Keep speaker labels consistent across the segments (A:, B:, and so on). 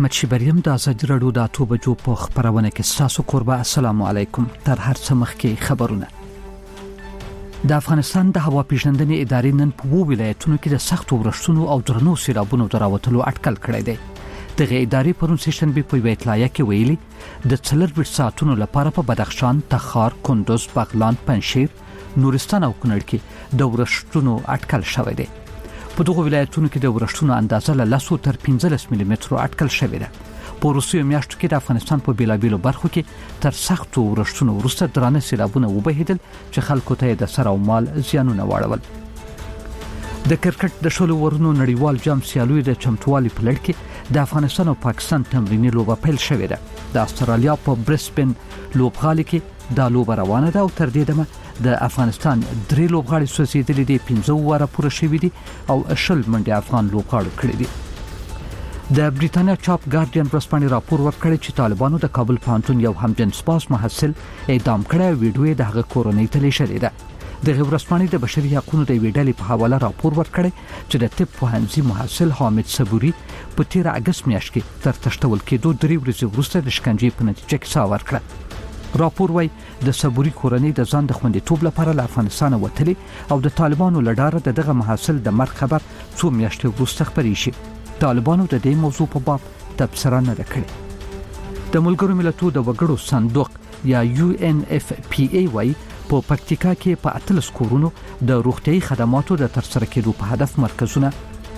A: احمد شیبریم د ازادي راډیو د 8 بجو په خبرونه کې تاسو قربا. السلام علیکم. تر هر څه مخکې خبرونه. د افغانستان د هوا پیژندنې ادارې نن په وو ولایتونو کې د سختو ورښتونو او درنو سیلابونو دراوتلو اټکل کړی دی. دغه ادارې پرون سیشنبه په ویټلایا کې ویلي د 4 ساعتونو لپاره په بدخشان، تخار، کندوز، بغلان، پنجشیر، نورستان او کونړ کې د ورښتونو اټکل شوی دی. په دغه ولایتونو کې د ورښتونو اندازه له 10 تر 15 ملي مترو اټکل شوی ده. په روسیې میاشتو کې د افغانستان په بیلابیلو برخو کې تر سختو ورښتونو وروسته درانه سیلابونه وبهیدل چې خلکو ته د سر او مال زیانونه واړول. د کرکټ د شلو ورونو نړیوال جام سیالوي د چمتووالي په لړ کې د افغانستان او پاکستان تمرینی لوبه پیل شوې ده. د استرالیا په برسبن لوبغالي کې د لوبه روانه ده او تر دې دمه د افغانستان 3 لوبغاړي سوځېدلي دي، 15 واره پوره شوي دي او 10 منډي افغان لوبغاړو کړی دي. د بریټانیا چاپ ګارډین ورځپاڼې راپور ورکړی چې طالبانو د کابل پوهنتون یو همجنس باز محصل اعدام کړی. ویډیو د هغه کورنۍ ته لیږلې ده. د ورځپاڼې د بشري حقوقو د ویډیو په حواله راپور ورکړی چې د طب پوهنځي محصل حامد صبوري په 13 اگست میاشت کې تر تشتول کېدو 3 ورځې وروسته د شکنجې په نتیجه کې ساه ورکړه. راپور وايي د صبوري کورنۍ د ځان د خوندیتوب لپاره له افغانستان وتلي او د طالبانو لډاره دغه محصل د مرګ خبر 2 میاشتې وروسته خبري شي. طالبانو د دې موضوع په باب تبصره نه کړې. د ملګرو ملتونو د وګړو صندوق یا UNFPA وايي په پکتیکا کې په 18 کورونو د روغتيایي خدماتو د ترسره کېدو په هدف مرکزونه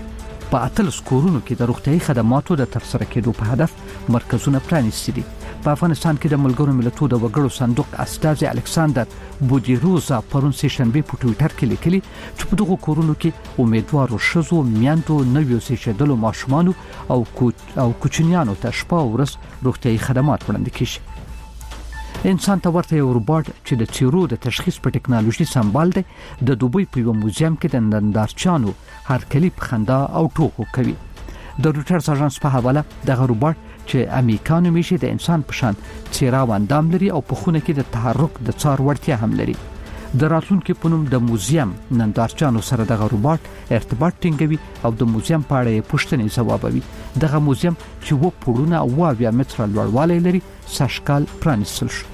A: پرانیستي دي. په افغانستان کې د ملګرو ملتونو د وګړو صندوق استاذ الکساندر بودیروزا پرون سیشنبه په ټوئیټر کې لیکلي چې په دغه کورونو کې امیدوارو شزو، میندو، نویو سیشدلو ماشومانو او کوچنیانو ته شپه او ورځ روغتيایي خدمات وړاندې کیږي. انسان ته ورته یو روبوټ چې د چیرو د تشخیص په ټکنالوژي سمبال دی د دوبۍ په یو موزیم کې د نندارچانو هرکلی په خندا او ټوکو کوي. د روټرز اژانس په حواله دغه روبوټ چې امریکانو میشي د انسان په شان څیره او اندام لري او په خونه کې د تحرک د څار وړتیا هم لري. د راتلونکي په نوم د موزیم نندارچانو سره دغه روبوټ ارتباط ټینګوي او د موزیم په اړه پوښتنې ځوابوي. دغه موزیم چې 2 پوړونه او 20 متره لوړوالی لري سږکال پرانیستل شو.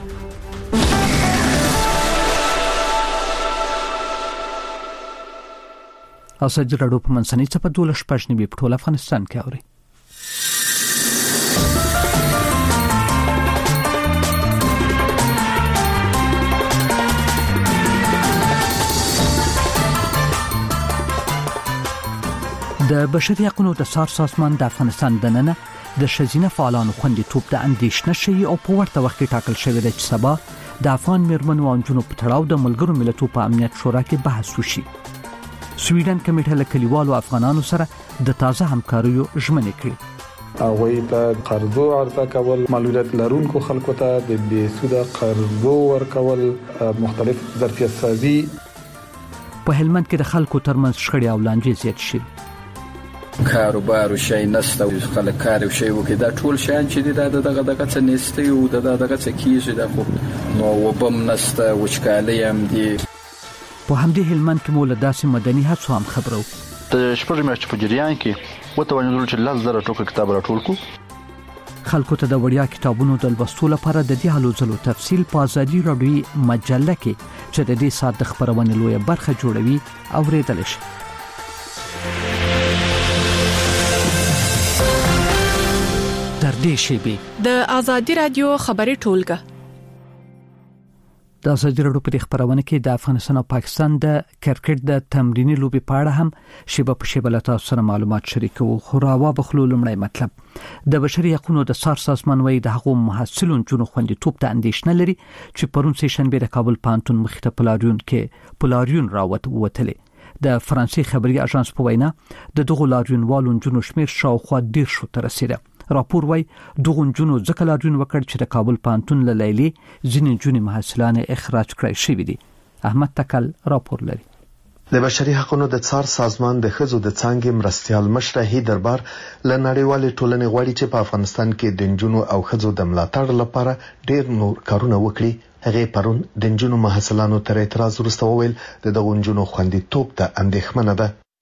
A: ازادي راډیو په منځنۍ چپه 12 شپږ په ټول افغانستان کې اوري. د بشري حقوقو د سازمان د افغانستان دننه د شزینه فعالانو خوندیتوب د اندیشنه شي او په ورته وخت کې ټاکل شوی دی چې سبا د افغان میرمنو او نجونو په تړاو د ملګرو ملتونو په امنیت شورا کې بحث وشي. سویډن کمیټه له کلیوالو افغانانو سره د تازه همکاریو ژمنې کړې.
B: هغوی ته قرضو عرضه کول، معلولیت لرونکو خلکو ته د بې سوده قرضو ورکول، مختلف ظرفیت سازي.
A: په هلمند کې د خلکو ترمنځ شخړې او لانجې زیات شي.
C: کاروبار او شي نسته او خلک کار او شي وکړي دا ټول شان چې دغه څه نسته او دغه څه کیږي دا خو نو وبم نسته وچکالي هم دي.
A: په همدې هلمند کې مولا داسې مدني هڅو هم خبرو.
D: د شپږ میاشتې په جریان کې وتوانیدل چې 10,000 ټوکه کتاب راټول کو.
A: خلکو ته د وړیا کتابونو د لوستلو لپاره د دې هلو ځلو تفصیل په ازادي راډیو مجله کې چې د دې سات د خبرونې لویه برخه جوړوي اوریدل شي. تر دې شیبې
E: د ازادي راډیو خبري ټولګه.
A: د ازادي راډیو په خبرونه کې د افغانستان او پاکستان د کرکټ د تمرینی لوبي په اړه هم شیبه په شیبه له تاسو سره معلومات شریکو. خو راوا بخلو لمړی مطلب د بشري حقوقو د سازمان وایي د هغو محصلون جنو خوندیتوب ته اندیشنه لري چې پرون سیشنبه د کابل پوهنتون مخې ته پلاریون راوتلې. د فرانسې خبري اژانس په وینا د دغه لاریونوالو جنو شمیر شاوخوا 10 ته رسیده. راپور وايي دغه جنو ځکه لاریون وکړ چې د کابل پوهنتون له لیلي ځینې جنې محصلان اخراج کړای شوې دي. احمد تکل راپور لري.
F: د بشري حقوقو د سازمان د خزو د څنګه مرستيال مشرحي دربار ل نړیوال ټولنې غواړي چې په افغانستان کې د جنونو او خزو د ملاتړ لپاره ډېر نور کارونه وکړي. هغه پرون د جنونو محصلانو تر اعتراض وروسته وویل د دغه جنونو خوندیتوب ته اندېښمنه ده.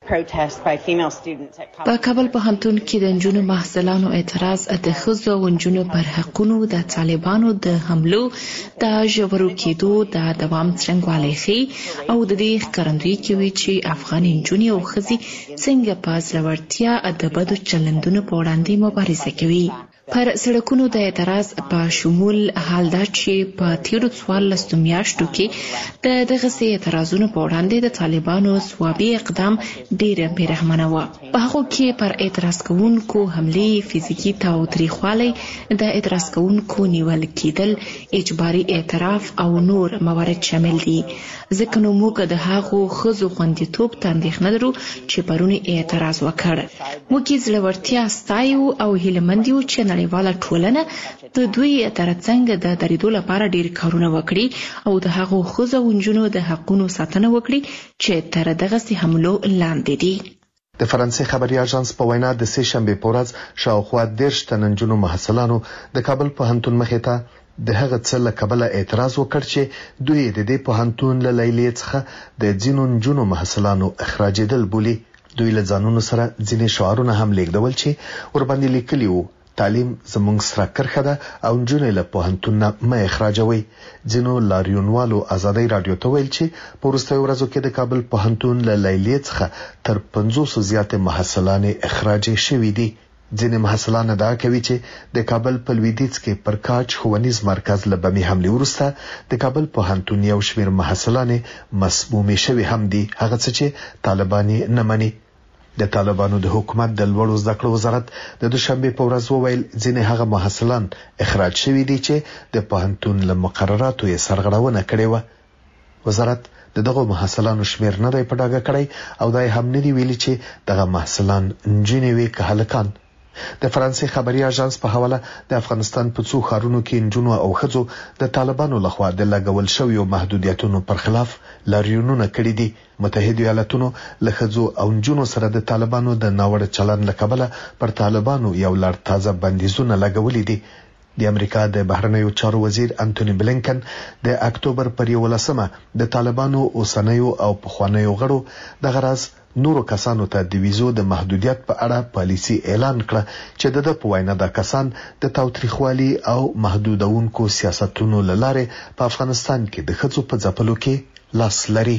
G: په کابل پوهنتون کې د نجونو محصلانو اعتراض د ښځو او نجونو پر حقونو د طالبانو د حملو د ژورو کېدو د دوام څرنګوالی ښيي او د دې ښکارندویي کوي چې افغاني نجونې او ښځې څنګه په زړورتیا د بدو چلندونو په وړاندې مبارزه کوي. پر سړکونو د اعتراض په شمول حال دا چې په تیرو 14 میاشتو کې د دغسې اعتراضونو په وړاندې د طالبانو ځوابي اقدام ډېره بېرحمانه وه. په هغو کې پر اعتراض کوونکو حملې، فزیکي تاوتریخوالی، د اعتراض کوونکو نیول کېدل، اجباري اعتراف او نور موارد شامل دي. ځکه نو موږ د هغو ښځو خوندیتوب ته اندېښنه لرو چې پرون اعتراض وکړ. موږ یې زړورتیا ستایو او هیلهمند یو چې نړیواله ټولنه د دوی ترڅنګ د درېدو لپاره ډېر کارونه وکړي او د هغو ښځو او نجونو د حقونو ساتنه وکړي چې تر دغسې حملو لاندې دي.
F: د فرانسې خبري اژانس په وینا د سه شنبه په ورځ شاوخوا 10 تن نجونو محصلانو د کابل پوهنتون مخې ته د هغه څه له کبله اعتراض وکړ چې دوی د دې پوهنتون له لیلیې څخه د ځینو نجونو محصلانو اخراجېدل بولي. دوی له ځانونو سره ځینې شعارونه هم لیکدول چې ورباندې لیکلي وو: تعلیم زموږ سره کرښه ده او نجونې له پوهنتون نه مه اخراجوي. ځینو لاریونوالو ازادۍ رادیو ته ویل چې په وروستیو ورځو کې د کابل پوهنتون له لیلیې څخه تر 500 زیاتې محصلانې اخراج شوي دي. ځینې محصلان ادعا کوي چې د کابل په لویدیځ کې پر کاج ښوونیز مرکز له بمي حملې وروسته د کابل پوهنتون یو شمېر محصلانې مسمومې شوي هم دي، هغه څه چې طالبان نه مني. د طالبانو د حکومت د لوړو زده کړو وزارت د دوشنبه په ورځ وویل ځینې هغه محصلان اخراج شوي دي چې د پوهنتون له مقرراتو یې سرغړونه کړې وه. وزارت دغه محصلانو شمېر نه دی په ډاګه کړی او دا هم نه دی ویلي چې دغه محصلان نجونې وي که هلکان. د فرانسې خبري اژانس په حواله د افغانستان په څو ښارونو کې نجونو او ښځو د طالبانو لخوا د لګول شویو محدودیتونو پر خلاف لاریونونه کړي دي. متحده ایالاتونو له ښځو او نجونو سره د طالبانو د ناوړه چلند له کبله پر طالبانو یو لړ تازه بندیزونه لګولي دي. د امریکا د بهرنیو چارو وزیر انټونی بلینکن د اکتوبر پر 11مه د طالبانو اوسنیو او پخوانیو غړو د غرض نورو کسانو ته د ویزو د محدودیت په اړه پالیسي اعلان کړه چې د په وینا د کسان د تاوتریخوالي او محدودونکو سیاستونو لاره په افغانستان کې د ښځو په ځپلو کې لاس لري.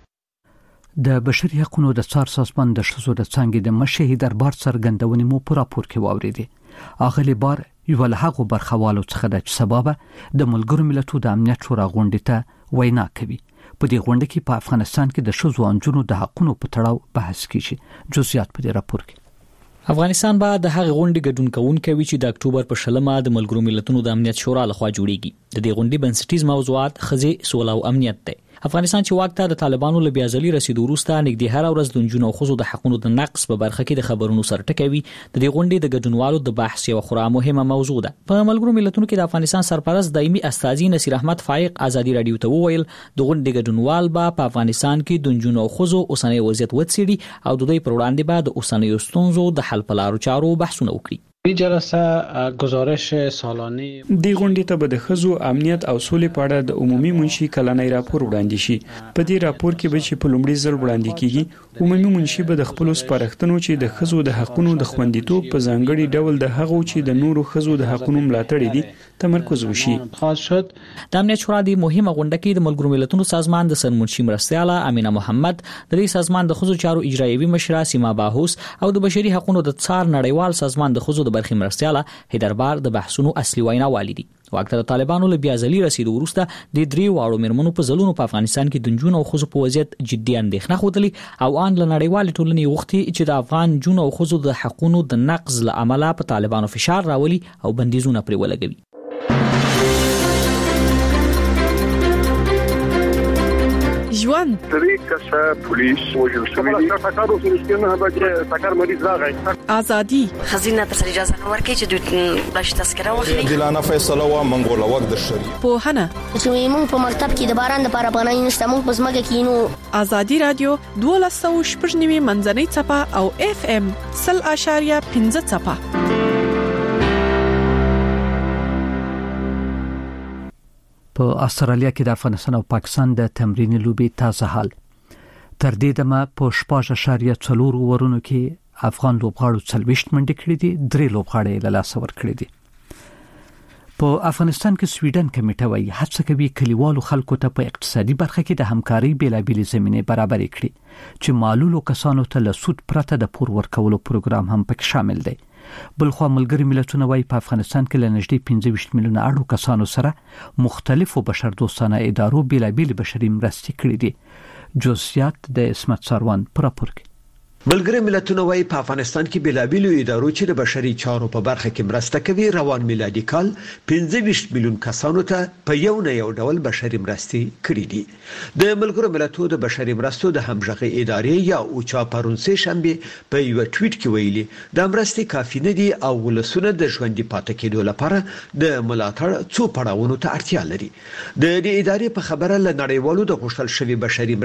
A: د بشري حقوقو د څار سازمان د ښځو د څانګې د مشهي دربار څرګندونې مو په راپور کې واوریدې. اغلی بار یو له هغه برخوالو څخه د سبب د ملګرو ملتونو د امنیت شورا غونډې ته وینا کوي. په دې غونډه کې په افغانستان کې د ښځو او نجونو د حقوقو په تړاو بحث کیږي. جزئیات په دې راپور کې.
H: افغانستان به د هغه غونډې ګډون کوونکی چې د اکتوبر په 20 د ملګرو ملتونو د امنیت شورا لخوا جوړیږي. د دې غونډې بنسټیز موضوعات ښځې، سوله او امنیت دي. افغانستان چې واک ته د طالبانو له بیازلي رسیدو وروسته نږدې هر ورځ د نجونو او ښځو د حقوقو د نقض په برخه کې د خبرونو سر ټکوي. د دې غونډې د ګډونوالو د بحث یو خورا مهمه موضوع ده. په ملګرو ملتونو کې د افغانستان سرپرست دایمي استاذي نصیر احمد فائق ازادي رادیو ته وویل د غونډې ګډونوال په افغانستان کې د نجونو او ښځو اوسنۍ وضعیت وڅېړي او د دوی پر وړاندې به د اوسنیو ستونزو د حل په لارو چارو بحثونه وکړي.
I: این جلسه گزارش سالانه
J: دی غونډې ته به د ښځو امنیت او سولې په اړه د عمومي منشي کلنۍ راپور وړاندې شي. په دې راپور کې به چې په لومړي ځل وړاندې کیږي عمومي منشي به د خپل سپارښتنو چې د ښځو د حقوقو د خوندیتوب په ځانګړي ډول د هغو چې د نورو ښځو د حقوقو ملاتړ دي تمرکز وشي.
H: د امنیت شورا د مهمه غونډه کې د ملګرو ملتونو سازمان د سرمنشي مرستیاله امینه محمد، د دې سازمان د ښځو چارو اجرایوي مشره سیما باهوس او د بشري حقوقو د څار نړیوال سازمان د ښځو برخې مرستیاله هیدربار د بحثونو اصلي ویناوالي دي. واکته د طالبانو له بیازلي رسیدو وروسته د درې واړو میرمنو په ځلونو په افغانستان کې د نجونو او ښځو په وضعیت جدي اندېښنه ښودلې او ان له نړیوالې ټولنې غوښتي چې د افغان نجونو او ښځو د حقوقو د نقض له امله په طالبانو فشار راولي او بندیزونه پرې ولګوي.
E: ژوند
K: درې کسه پولیس وژل شوي دي. ټکر وسو نه به ټکر مریض راغی.
E: ازادي
L: خزینه تر اجازه نه ورکړي چې دوی بلش تذکره واخلي.
M: دلانه فیصله و منګوله وخت د شری
E: په هنه
N: چې موږ په مکتب کې د باران لپاره پناه نشته، موږ په ځمکه کې نو.
E: ازادي رادیو 12.9 منځنۍ چپه او FM 0.5 چپه. په استرالیا کې د افغانستان او پاکستان د تمرین لوبي تازه حال.
A: تر دې دمه په 14.4 اورونو کې افغان لوبغاړو 40 منډې کړې دي، 3 لوبغاړي له لاسه ورکړي دي. په افغانستان کې سویډن کمیټه وايي هڅه کوي کلیوالو خلکو ته په اقتصادي برخه کې د همکارۍ بیلابېلې زمینې برابرې کړي چې معلولو کسانو ته له سود پرته د پور ورکولو پروګرام هم پکې شامل دی. بلخو ملګری ملتونه وايي په افغانستان کې له نږدې 25 میلیونه اړو کسانو سره مختلفو بشردوستانه ادارو بیلابېلې بشري مرستې کړې دي. جزئیات د اسمت سروان پر راپور کې.
O: ملګری ملتونه وايي په افغانستان کې بیلابېلو ادارو چې د بشري چارو په برخه کې مرسته کوي روان میلادي کال 25 میلیون کسانو ته په یو نه یو ډول بشري مرستې کړې دي. د ملګرو ملتونو د بشري مرستو د همغږي ادارې یا اوچا پرون سه شنبه په یو ټویټ کې ویلي د مرستې کافي نه دي او ولسونه د ژوندۍ پاتې کېدو لپاره د ملاتړ څو پړاوونو ته اړتیا لري. د دې ادارې په خبره ل نړیوالو د غوښتل شوی بشري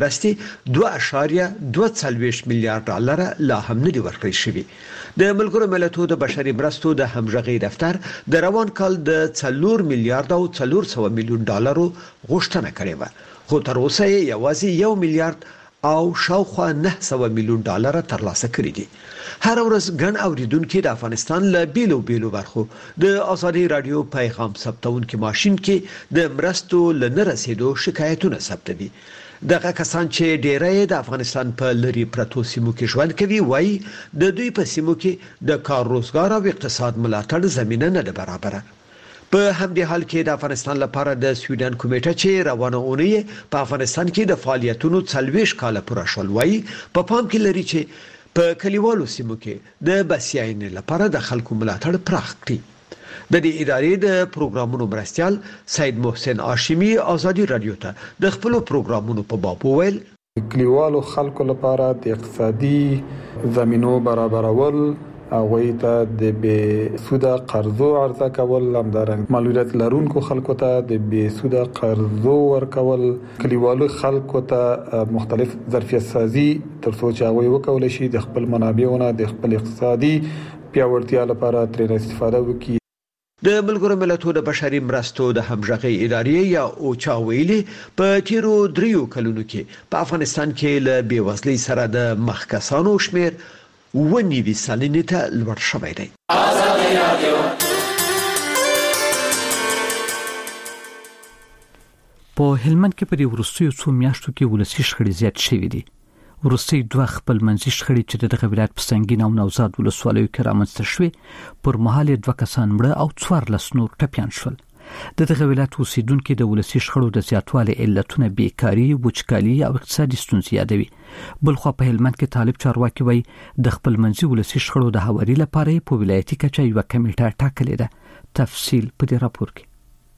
O: مرستې 2.42 میلیارډ ډالر لا هم نه دی ورکړی شوی. د ملګرو ملتونو د بشري مرستو د همغږي دفتر د روان کال د 4 میلیارډ او 400 میلیون ډالرو غوښتنه کړې و، خو تر اوسه یې یوازې 1 میلیارډ او شاوخوا 900 میلیون ډالر ترلاسه کړي دي. هر ورځ ګڼ اوریدونکو د افغانستان له بیلو برخو د ازادي رادیو پیغام ثبتونکو ماشين کې د مرستو لنه رسیدو شکایتونه ثبتوي. دغه کسان چې ډیری د افغانستان په لری پرتو سیمو کې ژوند کوي وایي د دوی په سیمو کې د کار روزګار او اقتصاد ملاتړ زمينه نه ده برابره. په همدې حال کې د افغانستان لپاره د سویډن کمیټه چې روانه اونۍ په افغانستان کې د فعالیتونو 40 کال پوره شول وایي په پام کې لري چې په کلیوالو سیمو کې د بسیاینې لپاره د خلکو ملاتړ پراخ کړي. د دې ادارې د پروګرامونو مرستيال سید محسن هاشمي ازادي رادیو ته د خپل پروګرامونو په باب وویل
B: کلیوالو خلکو لپاره د اقتصادي زمينو برابرول او ته د بې سوده قرضو عرضه کول، همدارنګ معلولیت لرونکو خلکو ته د بې سوده قرضو ورکول، کلیوالو خلکو ته مختلف ظرفیت سازي ترڅو چې هغه وکولای شي د خپل منابعونو د خپل اقتصادي پیاوړتیا لپاره ترې استفاده وکړي.
O: د ملګرو ملتونو د بشري مرستو د همغږي ادارې یا اوچا ویلي په تیرو 3 کلونو کې په افغانستان کې له بیوزلۍ سره د مخ کسانو شمیر 90 سلنې ته لوړ شوی دی.
A: په هلمند کې په وروستیو څو میاشتو کې ولسي شخړې زیات شوې دي. وروستي دوه خپل منځي شخړې چې د ولایت په سنگین او نوزاد ولسوالیو کې رامنځته شوې پر مهال 2 کسان مړه او 14 نور ټپيان شول. د ولایت اوسیدونکو د ولسي شخړو د زیاتوالي علتونه بیکاری، وچکالي او اقتصادي ستونزې یادوي. بلخو په هلمند کې طالب چارواکي وایي د خپل منځي ولسي شخړو د هواري لپاره په ولایتي کچه یو کمیټه ټاکلې ده. تفصیل په دې راپور کې.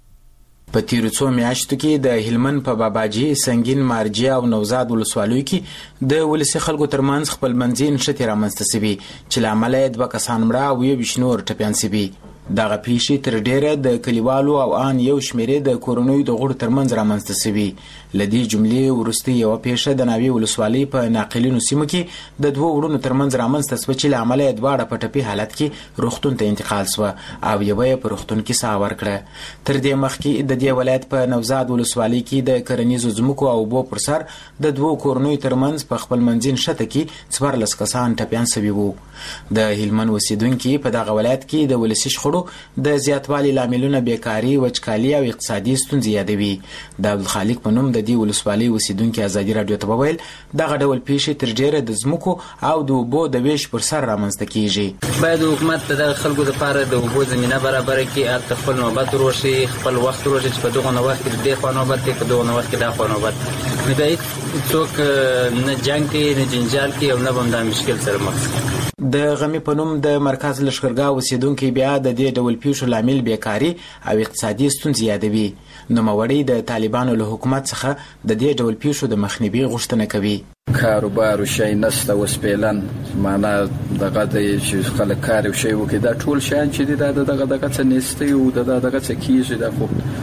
P: په تیرو څو میاشتو کې د هلمند په باباجي، سنگین، مارجه او نوزاد ولسوالیو کې د ولسي خلکو ترمنځ خپل منځي نښتې رامنځته شوې چې له امله 2 کسان مړه او 20 نور ټپيان شوي. دغه پیښې تر ډیره د کلیوالو او ان یو شمیرې د کورونوي د غړو ترمنځ رامنځته شوي. لدی جملې ورستي یو پیښه د ناوی ولسوالۍ په ناقلینو سیمو کې د 2 وړونو ترمنځ رامنځته شوه چې له امله دواړه په ټپي حالت کې روغتون ته انتقال شوه او یو یې په روغتون کې ساه ورکړه. تر دې مخکې د دې ولایت په نوزاد ولسوالۍ کې د کرنیزو ځمکو او اوبو پر سر د 2 کورونوي ترمنځ په خپل منځین شته کې 14 کسان ټپيان شوي وو. د هلمند اوسیدونکو په دغه ولایت کې د ولسي شخړو د زیاتوالي لاملونه بیکاری، وچکالي او اقتصادي ستونزې یادوي. د عبدالخالق په نوم د دې ولسوالۍ اوسیدونکو ازادي رادیو ته وویل دغه ډول پیښې تر ډیره د ځمکو او د اوبو د ویش پر سر رامنځته کیږي.
Q: باید حکومت د خلکو لپاره د اوبو زمينه برابر کړي، البته خپل نوبت وروشي، خپل وخت وروشي چې په دغه وخت کې د خو نوبت کې په دغه وخت کې د خو نوبت نه دی څوک نه جنگ کې نه جنجال کې او نه هم د مشکل سره مخ.
P: د غمی په نوم د مرکز لشکرګاه اوسیدونکو بیا د دې ډول پیښو لامل بیکاری او اقتصادي ستونزې یادوي. نوموړی د طالبانو له حکومت څخه د دې ډول پیښو د مخنیوي غوښتنه کوي.
C: کاروبار شي نسته وسپیلن معنا دغه د چې خلک کار شي وکړي دا ټول شان چې دغه څه نسته او دغه څه کیږي دا خو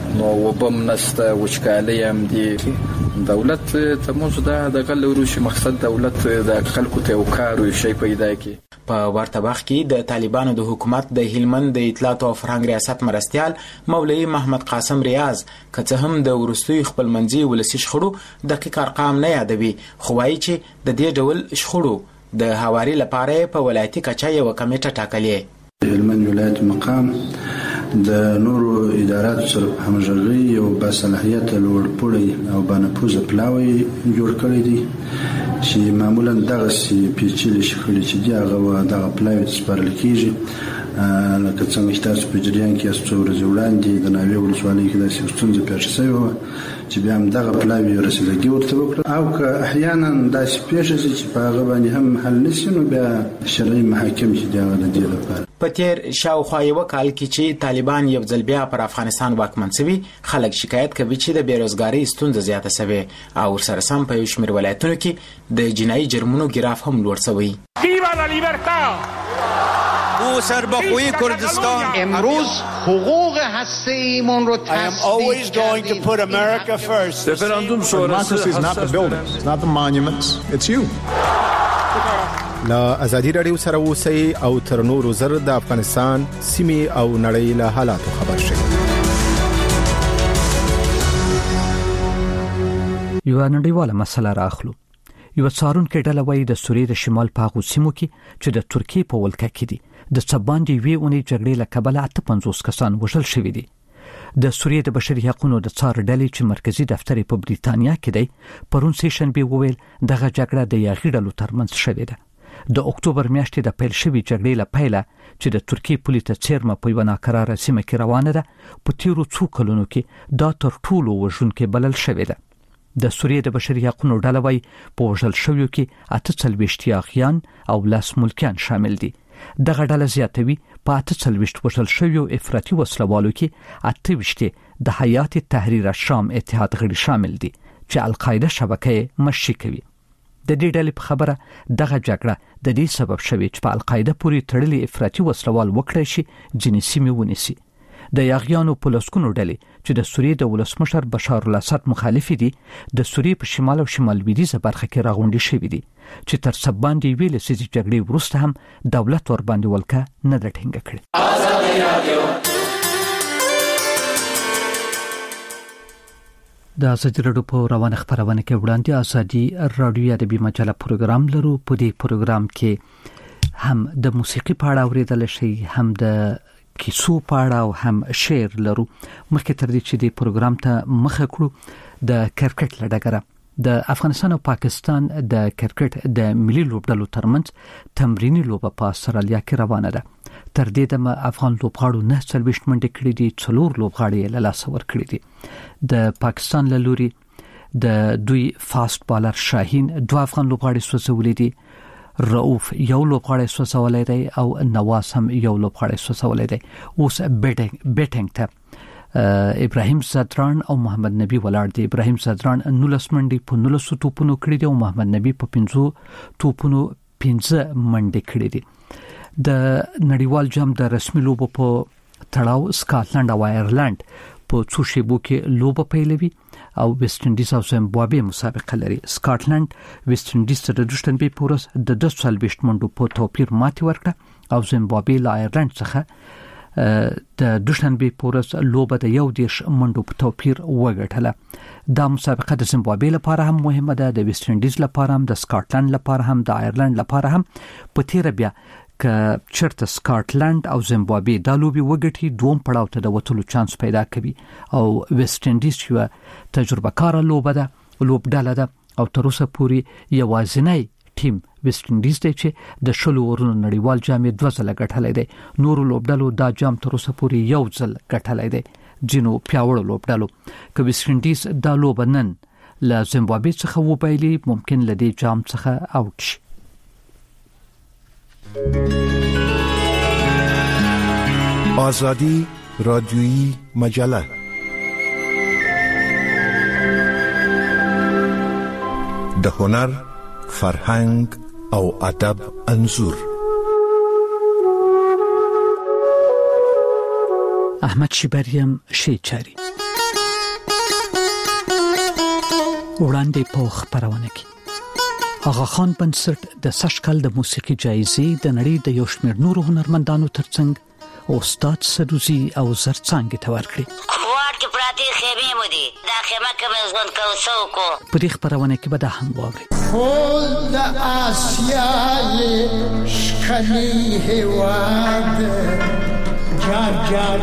C: نو وبم نسته وچکالي هم دي. دولت ته موږ د غلورو شي مقصد دولت د خلکو ته وکړو شي پیدا کی.
P: په ورته وخت کې د طالبانو د حکومت د هلمند د اطلاعات او فرهنګ ریاست مرستيال مولوی محمد قاسم ریاض که هم د ورستوي خپل منځي ولسی شخړو دقیق ارقام نه یادوي، خو وايي چې د دې ډول شخړو د هواري لپاره په ولایتي کچه یو کمیټه ټاکلې.
R: هلمند ولایت مقام د نورو اداراتو سره په همغږي او باصلاحیت لوړپوړی او بانفوذ پلاوی جوړ کړی دی چې معمولا دغه پیچلي شخړې چې دی هغه دغه پلاوی سپارل کیږي. لکه څنګه چې تاسو په جریان کې څو ورځې وړاندې د ناوې ولسوالۍ کې داسې ستونزه پیښه شوې وه چې بیا هم دغه پلاوی رسیدګي ورته وکړه، او که احیانا داسې پیښه شي چې په هغه باندې هم حل نشي نو بیا شرعي محاکم چې دی هغه د دې لپاره.
P: په تیر شاوخوا یو کال کې چې طالبان یو ځل بیا پر افغانستان واکمن شوي، خلک شکایت کوي چې د بیروزګاری ستونزه زیاته شوې او سره سم په یو شمېر ولایتونو کې د جنایي جرمونو ګراف هم لوړ شوی.
S: ویوا لا لیبرتا او سربخوی کردستان
T: امروز حقوق هسته‌ایمون رو تصدیق کردیم.
M: Referendum democracy is not the buildings, it's not the monuments, it's you.
U: لا ازادي رادیو سره اوسئ او تر نورو زر د افغانستان سیمې او نړۍ له حالاتو خبر شئ.
A: یو نړیواله مسله راخلو. یو څارونکو ډله وایي د سوریې د شمال په هغو سیمو کې چې د ترکیې په ولکه کې دي د څه باندې یوې اونۍ جګړې له کبله 58 کسان وژل شوي دي. د سوریې د بشري حقوقو د څار ډلې چې مرکزی دفتر په بریتانیا کې دی پرون سیشنبه وویل دغه جګړه د یاغي ډلو ترمنځ شوې ده. د اکتوبر میاشتې د پیل شوی جګړې له پیله چې د ترکیې پولیس ته چیرمه په یو ناقراره سیمه کې روانه ده په تیرو څو کلونو کې دا تر ټولو وژونکې بلل شوې ده. د سوریې د بشري حقوقو ډله وايي په وژل شویو کې 48 یاغیان او 10 ملکیان شامل دي. دغه ډله زیاتوي په 48 وژل شویو افراطي وسلوالو کې 28 د حیات تحریر الشام اتحاد غړي شامل دي چې القاعده شبکه مشي کوي. د دې ډلې په خبره دغه جګړه د دې سبب شوی چې په القاعده پورې تړلې افراطي وسلوال وکړي شي جنسي سیمه ونیسي. د یاغیانو پولیسکونو ډلې چې د سوریې د ولسمشر بشار الاسد مخالفي دي د سوریې په شمال او شمال لویدیځه برخه کې راغونډي شوي دي چې تر څه باندې ویل سيزي جګړې وروسته هم دولت ور باندې ولکه نه درټینګه کړي. د ازادي رادیو په روانه خبرونه کې وړاندې ازادي رادیو ادبي مجله پروګرام لرو. په دې پروګرام کې هم د موسیقي په اړه اوریدل شي، هم د کیسو په اړه او هم شعر لرو. مخکې تر دې چې د پروګرام ته مخه کړو د کرکټ لړګره د افغانستان او پاکستان د کرکټ د ملي لوبډلو ترمنځ تمرینی لوبه په استرالیا کې روانه ده. تر دې دمه افغان لوبغاړو 49 منډې کړې دي، 4 لوبغاړي له لاسه ورکړي دي. د پاکستان له لوري د دوی فاست بالر شاهین 2 افغان لوبغاړي سوځولې دي، رؤوف یو لوبغاړی سوځولې دی او نواز هم یو لوبغاړی سوځولې دی. اوس بیټینګ ته ابراهیم زدران او محمد نبی ولاړ دي. ابراهیم زدران 19 منډې په 19 توپونو کړې دي او محمد نبی په 15 توپونو 15 منډې کړې دي. د نړیوال جام د رسمي لوبو په تړاو سکاټلند او آیرلند په څو شیبو کې لوبه پیلوي او ویسټ انډیز او زیمبابوې مسابقه لري. سکاټلند ویسټ انډیز ته د دوشنبه پورس د 240 منډو په توپیر ماتې ورکړه او زیمبابوې له آیرلند څخه د دوشنبه پورس لوبه د 1 منډو په توپیر وګټله. دا مسابقه د زیمبابوې لپاره هم مهمه ده، د ویسټ انډیز لپاره هم، د سکاټلند لپاره هم، د آیرلند لپاره هم. په تیر بیا که چرته سکاټلند او زیمبابوې دا لوبي وګټي دوم پړاو ته د وټلو چانس پیدا کوي او ویسټ انډیز یو تجربه کار لوبډاله ده او تر اوسه پورې یوازینی ټیم ویسټ انډیز دی چې د شلو ورونو نړیوال جام 2 ځله ګټلای دی. نورو لوبډالو دا جام تر اوسه پورې یو ځل ګټلای دی. جنو پیاوړو لوبډالو که ویسټ انډیز دا لوب نن له زیمبابوې څخه وبایلي ممکن لدی جام څخه اوټ شي.
U: آزادی رادیویی مجله د هنر، فرهنګ او ادب انځور.
A: احمد شیبریم شیچاری وړاندې په خبرونه کې آغا خان بنسټ د سشکل د موسیقي جایزې د نړۍ د یو شمېر نورو هنرمندانو ترڅنګ استاد سدوزي او زرڅانګ ته ورکړي.
D: خوار کې پراته خیمه مو دي دا خیمه کې مزګون کوسو کو
A: په دې خبرونه کې به دا هم واوري.
V: خود د آسیای شکلی هواد جار جار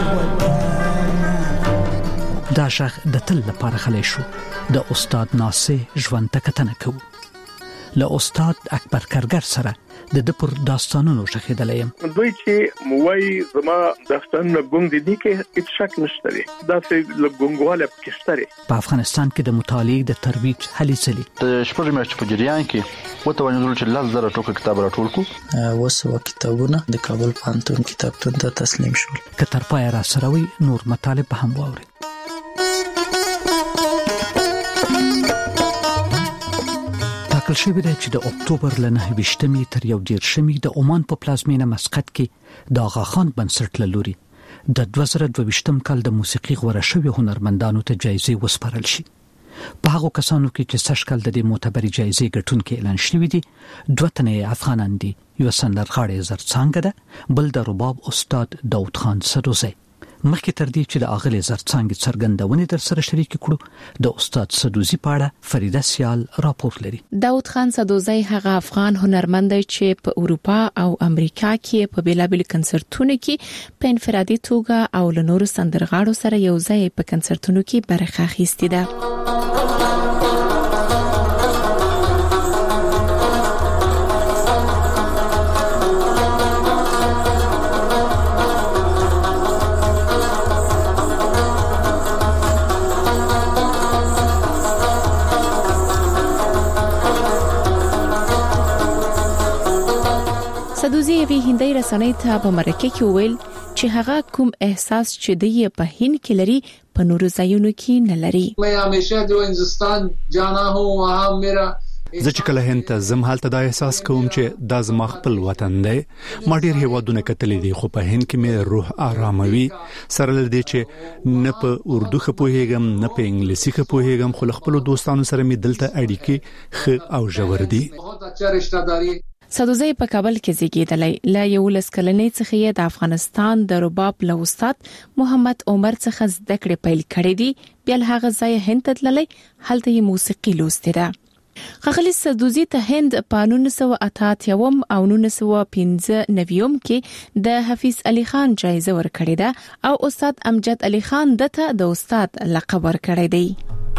A: دا شخ د تل لپاره خلای شو د استاد ناصر ژوند ته کتنه کوو. له استاد اکبر کرګر سره د پر داستانونو شخیدلیم.
K: دوی چې موای زما داستانونه ګونګ دي کې هیڅ شک نشته دی دا چې لګونګواله پکشتري
A: په افغانستان کې د مطالعې د ترویج هلي ځلي
W: د شپږ میاشتې په جریان کې وته ونیول چې لاس زره ټوکه کتاب راټول کو
X: وسو کتابونه د کابل پانتون کتابتون ته تسلیم شول.
A: کتر پای را سروي نور مطالب هم واوري. ټاکل شوی دی چې د اکتوبر له 9 تر 11 د عمان په پلازمینه مسقط کې د آغا خان بنسټ لوري د 2022 کال د موسیقي غوړه شوی هنرمندانو ته جایزې وسپارل شي. په هغه کسانو کې چې سشکل د دې معتبرې جایزې ګټونکي اعلان شوی دي دوه تنه افغانان دي. یو سندرغاړی زرڅانګ ده بل د رباب استاد داود خان سدوزي. مخکې تر دې چې د اغلی زرڅانګ څرګندونې در سره شریک کړو د استاد سدوزي په اړه فریده سیال راپور لري.
G: داود خان سدوزي هغه افغان هنرمند دی چې په اروپا او امریکا کې په بیلابل کنسرتونو کې په انفرادي توګه او له نورو سندرغاړو سره یو ځای په کنسرتونو کې برخه اخیستې ده. سدوزي وی هندۍ رسنۍ ته په مرکه کې ویل چې هغه کوم احساس چې د په هند کې لري په نورو ځایونو کې نه لري.
Y: مې همیشه د هندستان جانا هو وها میرا
U: زه چې کله هند ته زم حالت دا احساس کوم چې دا زما خپل وطن دی. ما ډیر هیوادونه کتلې دي خو په هند کې مې روح آراموي سره لدی چې نه په اردو خپوهېږم نه په انګلیسي خپوهېږم خو خپل دوستانو سره مې دلته اړیکې خ او ژور دي.
G: سدوزي په کابل کې زیږیدلی. له 11 کلنۍ څخه یې د افغانستان د رباب له استاد محمد عمر څخه زده کړې پیل کړې دي. بیا هغه ځای هند ته تللی هلته یې موسیقي لوستې ده. ښاغلي سدوزي ته هند په 1988 او 1995 کې د حفیظ علي خان جایزه ورکړې ده او استاد امجد علي خان دته د استاد لقب ورکړی دی.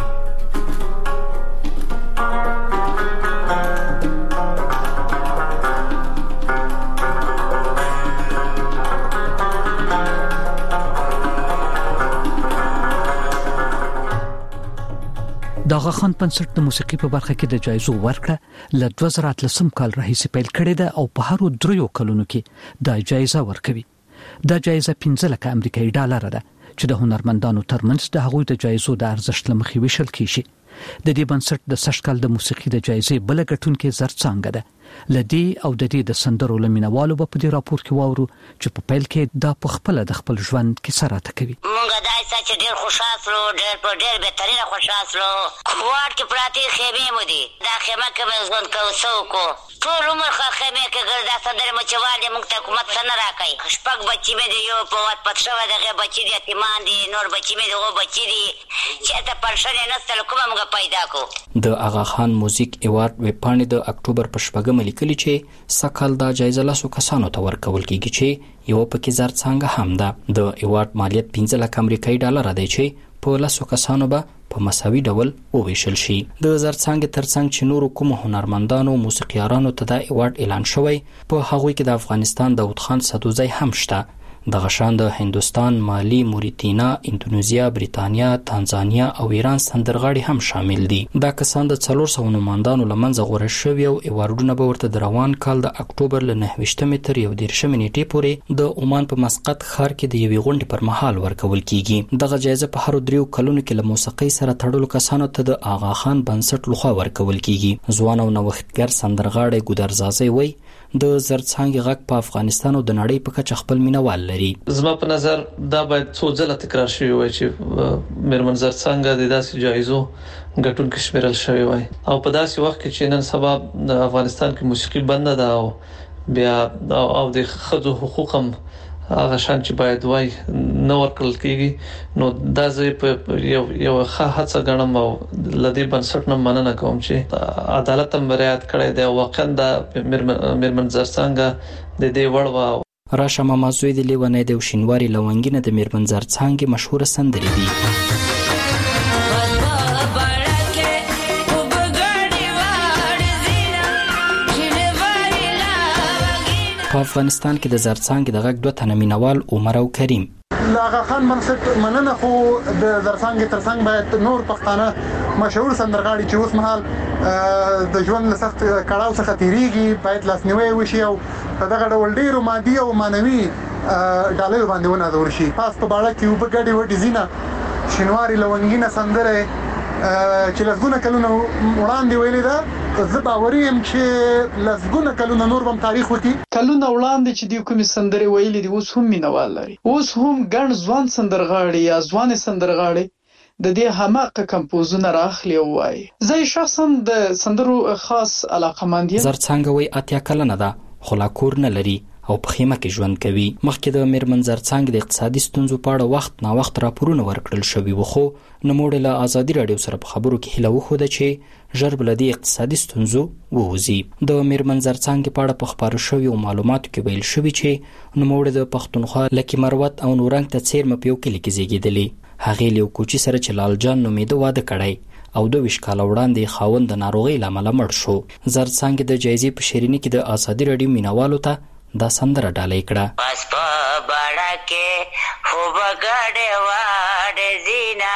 A: د آغا خان بنسټ د موسیقي په برخه کې د جایزو ورکړه ل 2013 کال راهیسې پیل کړې ده او په هر 3 کلونو کې د جایزه ورکوي. د جایزه 15 لک امریکایي ډالر ده چې د هنرمندانو ترمنځ د هغوی د جایزو د ارزښت لمخې ویشل کیږي. د دې بنسټ د سشکل د موسیقي د جایزې بل ګټونکي زرڅانګ ده. لدی او د دې د سندرو لمینوالو په دې راپور کې واورو چې په پیل کې دا په خپل د خپل ژوند کې سره تکوي.
D: مونږ دای چې ډېر خوشاله ډېر بهترینه خوشاله خوار کې پراته خیمه مو دي دا خیمه کې مزګون کوسو کو ټول عمر خیمه کې ګرځا سندره مچواله مونږ ته حکومت سره راکای. شپږ بچی مې دی یو په وات پښه دغه بچی دي یتیمان دي نور بچی مې دغه بچی دي چې ته پرشنه نسل کومه موږ پیدا کو.
Z: د آغا خان موزیک ایوارډ وپاڼې د اکتوبر په شپږم لیکلي چې سکهال دا جایزه لاسو کسانو ته ورکول کیږي چې یو پکې زرڅانګ هم ده. د ایوارډ مالیت 15 لک امریکایي ډالر دی چې په لاسو کسانو به په مساوي ډول وویشل شي. د زرڅانګ ترڅنګ چې نور کوم هنرمندانو موسیقيارانو ته د ایوارډ اعلان شوی په هغوی کې د افغانستان داود خان سدوزي هم شته. د غشان د هندستان، مالی، موریتانا، اندونیزیا، بریتانیا، تانزانیا او ایران سندرغاړي هم شامل دي. دا کسان د 400 نوماندانو لمنځه غوړه شوی او ایوارډونه به ورته د روان کال د اکتوبر ل 9 تر 11 نیټې پورې د عمان په مسقط ښار کې د یوې غونډې پر مهال ورکول کیږي. دغه جایزه په هر 3 کلونو کې له موسیقي سره تړلو کسانو ته د آغا خان بنسټ لخوا ورکول کیږي. ځوان او نوښتګر سندرغاړي ګودرزازي وای د زرڅانګې غږ په افغانستان او د نړۍ په کچه خپل مینوال لري.
F: زما په نظر دا باید څو ځله تکرار شوی وای چې میرمن زرڅانګه د داسې جایزو ګټونکو شمیرل شوی وای او په داسې وخت کې چې نن سبا د افغانستان کې موسیقي بنده ده او بیا او د ښځو حقوق هم هغه شان چې باید وای نو ورکړل کیږي نو دا زه په یو ښه هڅه ګڼم او لدی بنسټ نه مننه کوم چې عدالت هم رعایت کړی دی او واقعا د میرمن زرڅانګه د دې وړ و.
Z: راشه ماما زوی د لیونی د شینواري لونګینه د میرمن زرڅانګې مشهور سندرې دي. په افغانستان کې د زرڅانګې د غږ دوه تنه مینوال عمر او کریم.
H: لاغا خان منصب مننه خو د زرڅانګې ترڅنګ باید نور پښتانه مشهور سندرغاړي چې اوس مهال د ژوند له سخت کړاو څخه تیریږي باید لاسنیوي وشي او په دغه ډول ډیرو مادي او معنوي ډالۍ باندې ونازول شي. پاس په باړه کې وبګړي وډی زینا شینواري لونګینه سندره چې لږونه کلونه وړاندې ویلې ده زه باوري یم چې لږونه کلونه نور هم تاریخ وکړي.
B: کلونه وړاندې چې د کومې سندرې ویلې دي اوس هم مینوال لري. اوس هم ګڼ ځوان سندرغاړي یا ځوان سندرغاړي د دې هماغه کمپوزونه راخلي او وایي. زه شخصا د سندرو خاص علاقمند یم.
Z: زرڅانګه وایي 80 کلنه ده خو لا کور نه لري او په خیمه کې ژوند کوي. مخکې د میرمن زرڅانګې د اقتصادي ستونزو په اړه وخت نا وخت راپورونه ورکړل شوي وو خو نوموړې له ازادي راډیو سره په خبرو کې هیله وښوده چې ژر به له دې اقتصادي ستونزو ووځي. د میرمن زرڅانګې په اړه په خپاره شویو معلوماتو کې ویل شوي چې نوموړې د پښتونخوا لکي مروت او نورنګ ته څیرمه په یو کلي کې زیږېدلې. هغې له یو کوچي سره چې لال جان نومیده واده کړی او 22 کاله وړاندې خاوند د ناروغۍ له امله مړ شو. زرڅانګې د جایزې په شیریني کې د ازادي راډیو مینوالو ته دا سندره ډالۍ کړه.
D: پس په باړه کې خو بګړې واړې زینا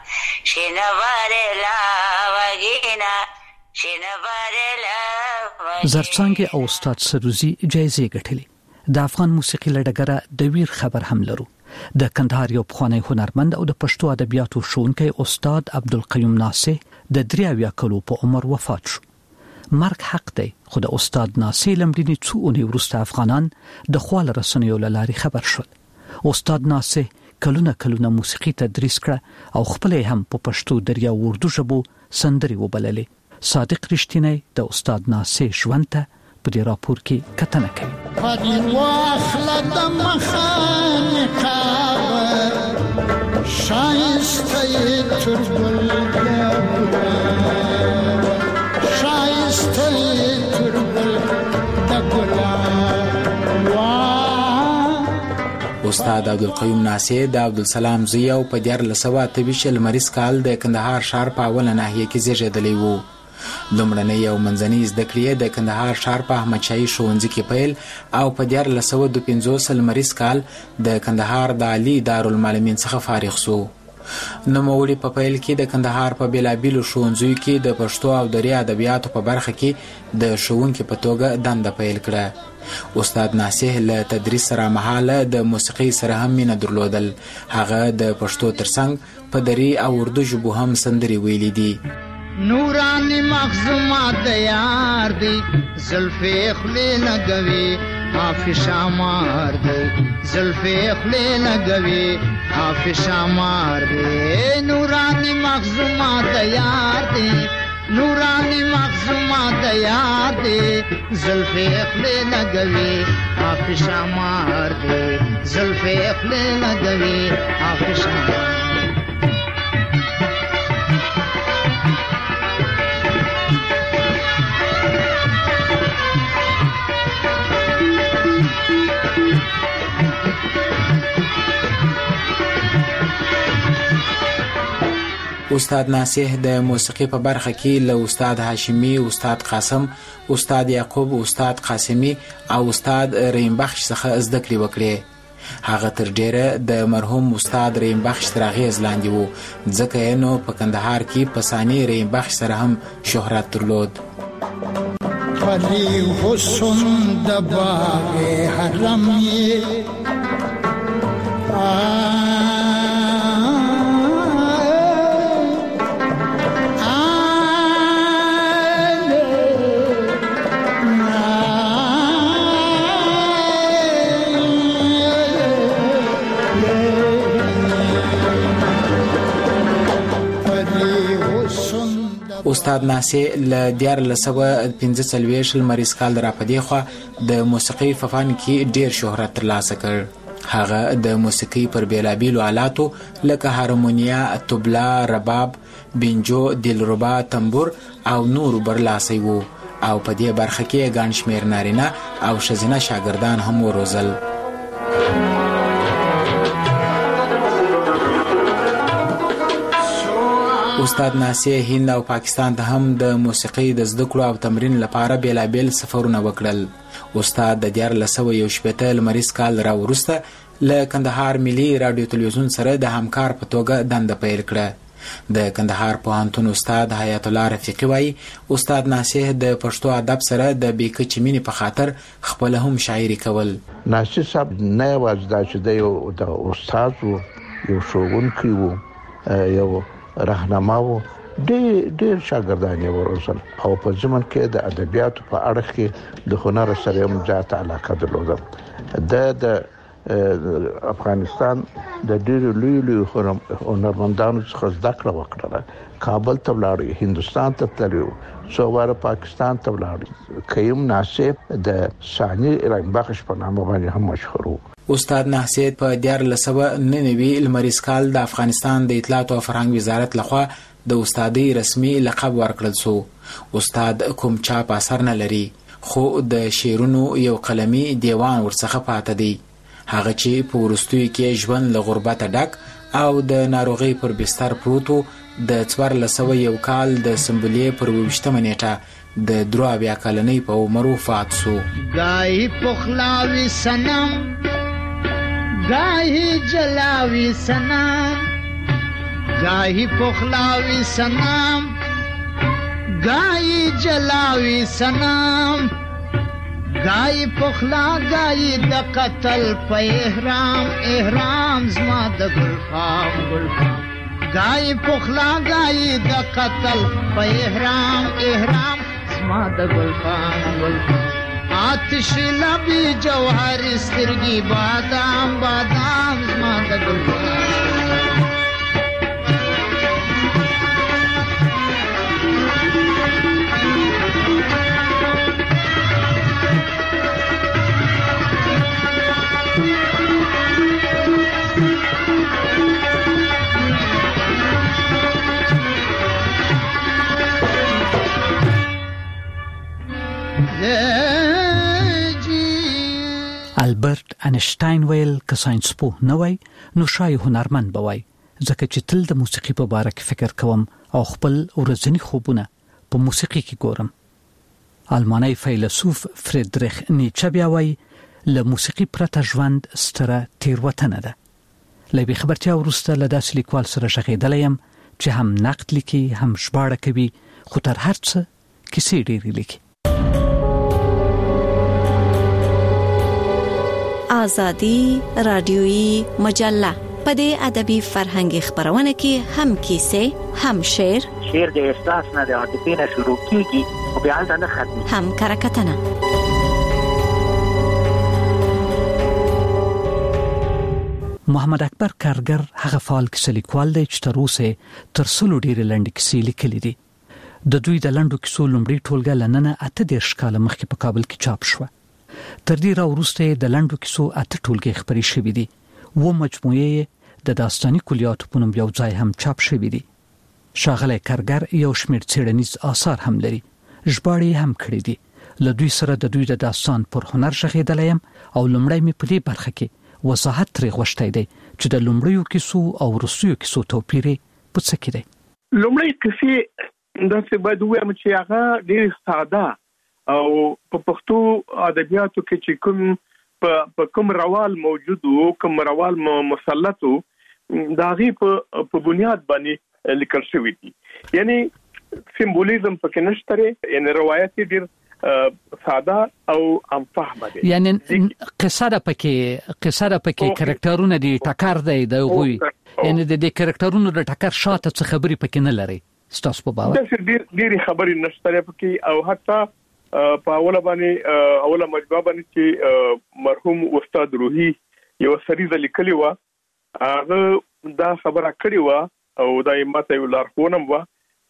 D: شینوارې لا وګینا شینوارې لا.
A: زرڅانګې او استاد سروزي جایزې ګټلې. د افغان موسیقي لډګره د ویر خبر هم لرو. د کندهار یو پخوانی هنرمند او د پښتو ادبیاتو ښوونکی استاد عبدالقیوم ناصح د 83 کلو په عمر وفات شو. مرګ حق دی خو د استاد ناصح لمړني څو اونۍ وروسته افغانان د خپل رسنیو له لارې خبر شول. استاد ناصح کلونه موسیقي تدریس کړه او خپل هم په پښتو دریا اردو ژبو سندري وبللې. صادق رښتینی د استاد ناصح ژوند ته په دې راپور کې کتنه کوي.
V: پدې واخله د مخانه کاوه شایسته تر
P: استاد عبدالقیوم ناصح د عبدالسلام زوی او په 1928 لمریز کال د کندهار ښار په اوله ناحیه کې زیږېدلی و. لومړنۍ او منځنۍ زده کړې د کندهار ښار په احمدشاهي ښوونځي کې پیل او په 1952 لمریز کال د کندهار د عالي دارالمعلمین څخه فارغ شو. نوموړي په پیل کې د کندهار په بیلابیلو ښوونځیو کې د پښتو او دري ادبیاتو په برخه کې د ښوونکي په توګه دنده پیل کړه. استاد ناصح له تدریس سره مهاله د موسیقۍ سره هم مینه درلودل. هغه د پښتو ترڅنګ په دري او اردو ژبو هم سندري ویلي دي.
V: نورانی مخزومات د یار دی زلفې خلې لګوي حافظ شامار دی زلفې خلې لګوي حافظ شامار دی. نورانی مخزومات د یار دی نورانی مخزومات د یار دی زلفې خلې لګوي حافظ شامار دی زلفې خلې لګوي حافظ شامار.
P: استاد ناصح د موسیقي په برخه کې له استاد هاشمي، استاد قاسم، استاد یعقوب، استاد قاسمي او استاد رحیم بخش څخه زده کړې وکړې. هغه تر ډیره د مرحوم استاد رحیم بخش تر اغیز لاندې و ځکه یې نو په کندهار کې په ثاني رحیم بخش سره هم شهرت درلود.
V: پلی حسن د باغ حرم
P: استاد ناصر ل 1445 لمریز کال راپدې خو د موسیقي په فن کې ډیر شهرت ترلاسه کړ. هغه د موسیقي پر بیلابیلو آلاتو لکه هارمونیا، طبله، رباب، بینجو، دلربا، تنبور او نور برلاسی وو او په دې برخه کې ګڼ شمېر نارینه او ښځینه شاګردان هم وروزل. استاد ناصر هند او پاکستان ته هم د موسیقي د زده کړو او تمرین لپاره بیلابیل سفرونه وکړل. استاد د 1911 لمریز کال را وروسته له کندهار ملي رادیو تلویزیون سره د همکار په توګه دنده پیل کړه. د کندهار پوهنتون استاد حیات الله رفیقي وایي استاد ناصر د پښتو ادب سره د بیکچې مینې په خاطر خپل هم شاعري کول.
E: ناصر صاحب نه یوازې دا چې د استاد و، یو ښوونکی و، یو راهنما و، ډېر شاګردان یې وروزل او په ضمن کې د ادبیاتو په اړه کې د هنر سره هم زیاته علاقه درلوده. د افغانستان د ډېرو لویو هنرمندانو څخه زده کړه وکړله. کابل ته ولاړ، هندوستان ته تللی، څو واره پاکستان ته ولاړ. قیم ناصر د ثاني رنګ بخش په نامه باندې هم مشهور و.
P: استاد ناصر په 1999 لمریز کال د افغانستان د اطلاعات او فرهنګ وزارت لخوا د استادۍ رسمي لقب ورکړل شو. استاد کوم چاپ اثر نه لري خو د شعرونو یو قلمي دیوان ورڅخه پاتې دی. هغه چې په وروستیو کې ژوند له غربته ډک او د ناروغۍ پر بستر پروتو د 1401 کال د سنبلې پر 28 نیټه د 83 کلنۍ په عمر وفات شو.
V: گاهی پخلاوی سنم گاهی جلاوی سنم گاهی پخلاوی سنم گاهی جلاوی سنم گاهی پخلا گاهی د قتل په احرام زما د ګلفام گاهی پخلا گاهی د قتل په احرام زما د ګلفام آتش لبی جوهر سترګي بادام زما د ګلفام.
A: البرت انشتاین ویل که ساينس پوه نه وای نو شای هنرمند بوای، ځکه چې تل د موسیقي په باره کې فکر کوم او خپل ورځنی خوبونه په موسیقي کې ګورم. آلماني فیلسوف فریدریخ نیچه بیا وای له موسیقي پرته ژوند ستره تیروتنه ده. له بې خبرتیا وروسته له داسې لیکوال سره ژغېدلی یم چې هم نقد لیکي هم ژباړه کوي خو تر هر څه کیسې ډېرې لیکي.
I: آزادی رادیویی مجله په دې ادبي فرهنګي خبرونه کې هم کیسې هم شعر
J: د احساس نه د عاطفې نه شروع کیږي او بیا نه ختمي،
I: هم کرکټنه.
A: محمد اکبر کارګر هغه فعال کیسه لیکوال دی چې تر اوسه تر 100 ډېرې لنډې کیسې لیکلې دي. د دوی د لنډو کیسو لومړی ټولګه لننه 28 کاله مخکې په کابل کې چاپ شوه. تر دې را وروسته د لنډو کیسو 8 ټولګې خبرې شوې دي. و مجموعه د داستاني کلیاتو په نوم یو ځای هم چاپ شوې دي. ښاغلی کارګر یو شمېر څېړنیز آثار هم لري، ژباړې هم کړې دي. له دوی سره د دوی د داستان پر هنر ژغېدلی یم او لومړی مې په دې برخه کې وضاحت ترې غوښتی دی چې د لومړیو کیسو او وروستیو کیسو توپیر په څه کې دی.
K: لومړی کیسې داسې باید ووایم چې هغه ډېرې ساده او په پښتو ادبیاتو کې چې کوم روال موجود وو، کوم روال مسلط وو، د هغې په بنیاد باندې لیکل شوي دي. یعنی سمبولیزم پکې نشته دی، یعنی روایت ډېر ساده او عام فهمه دي.
A: یعنی قصه ده پکې کرکټرونه دي، ټکر دی د غوي، یعنی د دې کرکټرونو د ټکر شاته څه خبرې پکې نه لري. ستاسو په باور
K: ډېرې خبرې نشته پکې او حتی په اوله مجموعه باندې چې مرحوم استاد روحي یو سریزه لیکلې وه، هغه دا خبره کړې وه او دا یې ماته یو لارښوونه وه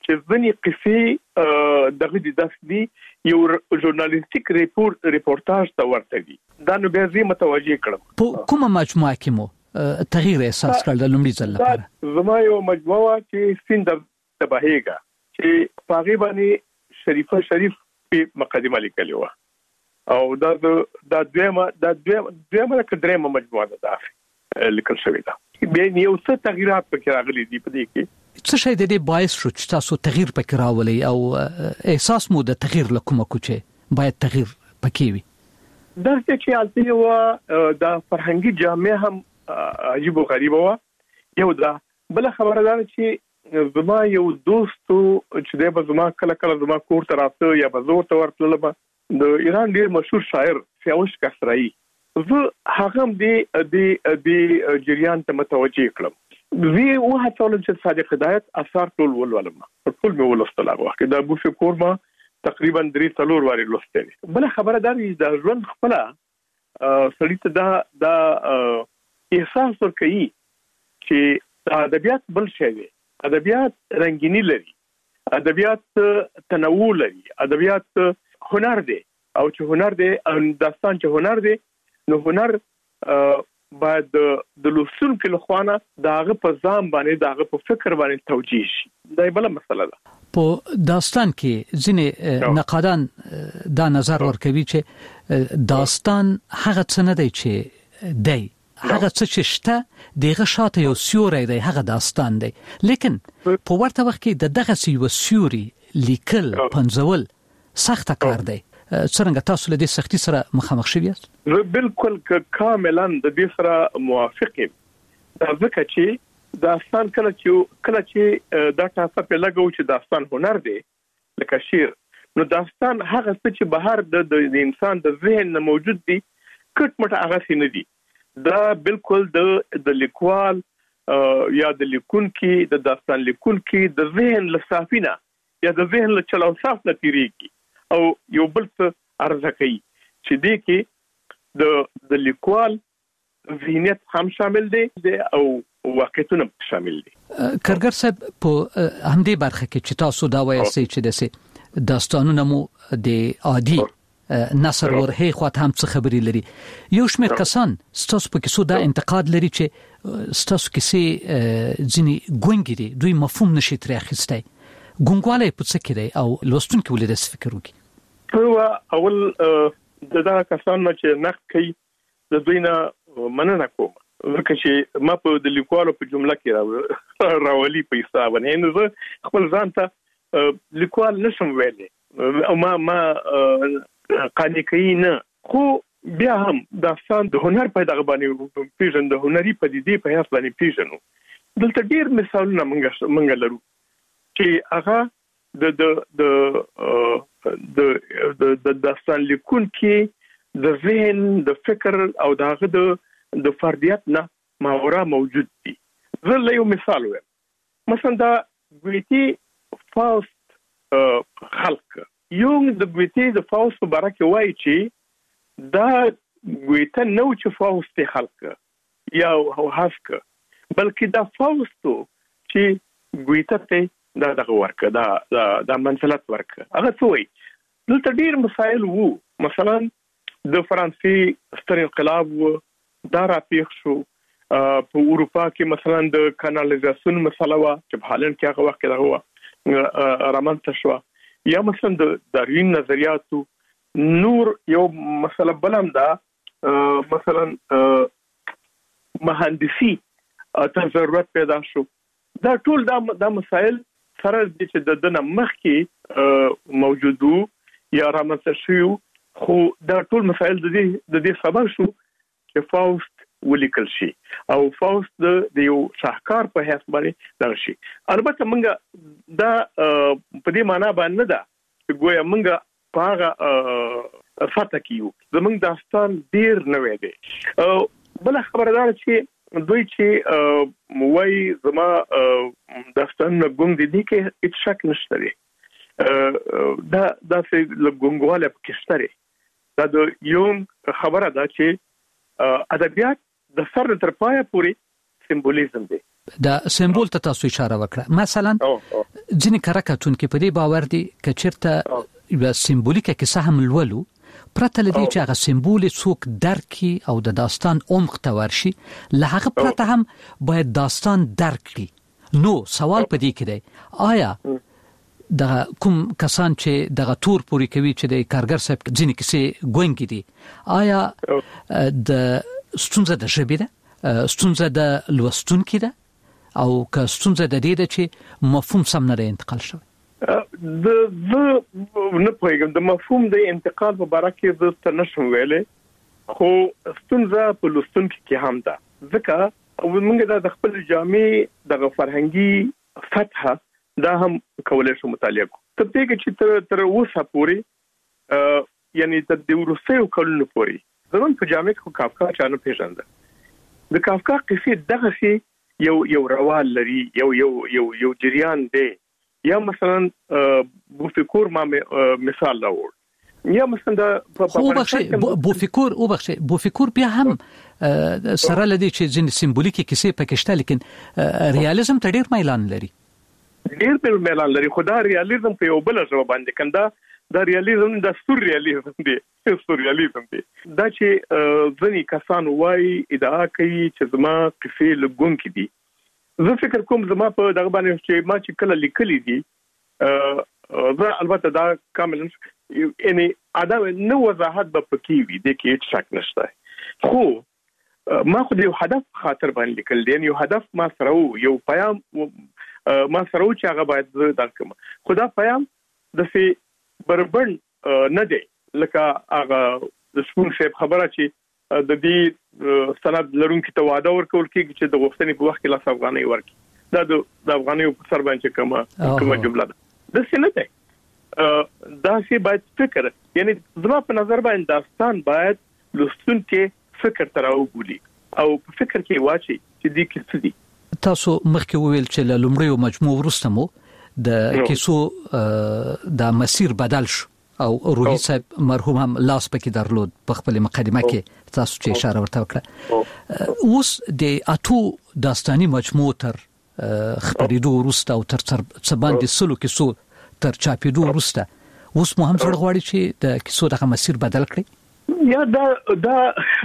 K: چې ځنې قصې دغه د داسې یو ژورنالیستیک ریپورتاج ته ورته دي. دا نو بیا زه متوجه کړم.
A: په کومه مجموعه کې مو تغییر احساس کړل د لومړي ځل لپاره؟
K: زما یو مجموعه چې سیند د بهیګا چې پاغي باندې شریف په مقدمه لیکلی و او دا دویمه کډرېمه مجموعه ده لیکل شوې ده. بیا یو څه تغیرات پکې راغلي دي په دې کې.
A: څه شي د دې باعث شو چې تاسو تغییر پکې راولي او احساس مو د تغییر لکومه کوچه باید تغییر پکې وي؟
K: دا چې البته و د فرهنګي جامعه هم عجیب او غریب و. یو دا بل خبره ده چې زما یو دوست چې د زما کله زما کور ته راځي یا بزور ته ورتلل د ایران ډیر مشهور شاعر سیاوش کسرایی، زه هغه د جریان ته متوجه کړم. زه وه ټول چې صادق هدایت اثر ټول ولولم، ټول مې ولوستل هغه وخت. دا ابو شکور ما تقریبا 3-4 واری لوستل. بل خبره ده د ژوند خپل سړی ته دا احساس ورکوي چې ادبیات بل شی دی، ادبیات رنگینی لري، ادبیات تنوع لري، ادبیات هنر دی او چې هنر دی داستان چې هنر دی نو هنر باید د لوستونکو لخوانه داغه په ځام باندې داغه په فکر باندې توجیه شي. دا بل مسله ده.
A: په داستان کې ځینې نقادان دا نظر ورکوي چې داستان هغه څه نه دی چې دی، هغه څه چې شته دغه شاته یو سیوری دی، هغه داستان دی. لیکن په ورته وخت کې دغه یو سیوری لیکل پنځول سخت کار دی. څنګه تاسو له دې سختي سره مخامخ شوی یاست؟
K: بالکل کاملا د دې سره موافق یم. دا ځکه چې داستان کله چې دا تاسو په لګو چې داستان هنر دی لکه شعر، نو داستان هغه څه چې بهر د انسان د ذهن موجود دي کټ مټ هغه نه دي. دا بالکل د لیکوال یا د لیکونکي د داستان لیکونکي د ذهن لصافینه یا د ذهن له چلو صاف نه تیریږي او یو بل څه ارزه کوي چې دې کې د لیکوال ذهنیت هم شامل دی او واقعیتونه شامل دي.
A: کارګر صاحب په همدې برخه کې چې تاسو دا وایي چې داستانونه مو د عادي نصر ورهي خو ته هم څه خبري لري. یو شمېر کسان ستاسو په کیسو دا انتقاد لري چې ستاسو کیسې ځینې ګونګې دي، دوی مفهوم نشي ترې اخیستی. ګونګواله په څه کې دی او لوستونکو ولې د فکر وکړي؟
K: اول دا کسان چې نقد کوي د دوی نه مننه کوم، ځکه چې ما په د لیکوالو په جمله کې راولي په حساب نه زه خپل ځان ته لیکوال نشم ویلي او ما قانع کوي نه، خو بیا هم داستان د هنر په دغه باندې پیژن، د هنري پدیدې په هیڅ باندې پیژنو. دلته ډیر مثالونه منګه لرو چې هغه د داستان لیکونکي د ذهن د فکر او دغه د فردیت نه ماورا موجود دي. زه له یو مثال وایم، مثلا دا ګویتي فاوست خلق یونګ د ګویتي د فاوست په اړه کې وایي چې دا ګویته نو چې فاوست خلق یا هاسک، بلکې دا فاوست چې ګویته ته دغه ورکه دا منزلت ورکه. هغه څه وایي دلته ډیر مسائل وو، مثلا د فرانسې ستر انقلاب دا راپیښ شو په اروپا کې، مثلا د کانالیزاسیون مسله وا چې په هالند کې هغه وخت دغه رامنځته شو، یا مثلا د داروین نظریاتو نور یو مسله بلم دا مثلا مهندسي ته ضرورت پیدا شو. دا ټول دا مسائل سره چې د دنه مخکې موجودو یا رامنځته شو، خو دا ټول مسائل د دې سبب شو چې فاوست ولیکل شي او فاوست د یو شاهکار په حیث باندې دغه شي. البته موږ دا په دې معنی باندې ده چې ګویا موږ په هغه فتح کیو زموږ داستان ډیر نوې دی. بل خبردار چې دوی چې موای زما داستان ګونګ دي کې هیڅ شک نشته دی. دا چې لګونګواله پکشتره دا د یوم خبره ده چې ادبیات د سر تر پایه پورې سمبولیزم دی.
A: دا سمبول ته تاسو اشاره وکړه. مثلا ځینې کارکاتون کې په دې باور دي چې چیرته یو سمبولیکه کیسه هم لولو پرته لدی چې هغه سمبول څوک درکي او د داستان عمق ته ورشي، له هغه پرته هم باید داستان درک کړي. نو سوال په دې کې دی آیا د کوم کسان چې د تور پوری کوي چې د کارګر صاحب ځینې کیسې ګونګې دي، آیا د ستونزه د ژبې ده، ستونزه د لوستونکو ده، او که ستونزه د دې ده چې مفهوم سم نه انتقال شوی؟
K: د نه پوهیږم د مفهوم د انتقال په اړه کې زه څه نشم ویلې، خو ستونزه په لوستونکو کې هم ده، ځکه موږ د خپل جامع د فرهنګي سطح دا هم کولای شو مطالعه کو. تر دې چې تر اوسه پورې یعنی د ورسېو کلونو پورې زمون په جامع کې کافکا چانه پیژاند. د کافکا قصې دغه شی یو روال لري، یو جریان دی. یا مثلا بوفیکور ما مثال راوړ، یا مثلا د بوفیکور بیا هم سره لدی چې ځین سمبولیکي کیسې پکې شته، لیکن ریالیزم ته ډیر میلان لري. خو دا ریالیزم په یو بل ژبه باندې کنده، دا ریالیزم د سورریالیزم دی. دا چې ځینې کسان وایي ادعا کوي چې زما کیسې لګون کې دي. زه فکر کوم زما په دغه باندې چې ما چې کله لیکلي دي، زه البته دا کاملا یعنی ادم نو وضاحت به پکې وي، د کې هیڅ شک نشته، خو ما خو د یو هدف خاطر باندې لیکل دي، یو هدف ما سره یو پیام ما سره چې هغه باید درکم. خو دا پیام د سي بربند نه دی لکه هغه د شپون صاحب خبره چې د دې سند لرونکو ته وعده ورکول کېږي چې د غوښتنې په وخت کې لاس افغانۍ ورکړي. دا د افغانۍ په سر باندې کومه جمله ده، د څه نه ده. دا چې باید فکر، یعنی زما په نظر باندې داستان باید لوستونکو فکر ته راوبولي او په فکر کې واچي چې دې کې څه دي.
A: تاسو مخکې وویل چې له لومړیو مجموع وروسته مو د کیسو د مسیر بدل شو او روحي صاحب مرحوم هم لاس پکې درلود په خپل مقدمه کې، تاسو چې اشاره ورته وکړه. اوس د اتو داستاني مجموع تر خبرېدو وروسته او تر څه باندې سلو کیسو تر چاپېدو وروسته اوس مو هم زړه غواړي چې د کیسو دغه مسیر بدل کړي؟
K: یا دا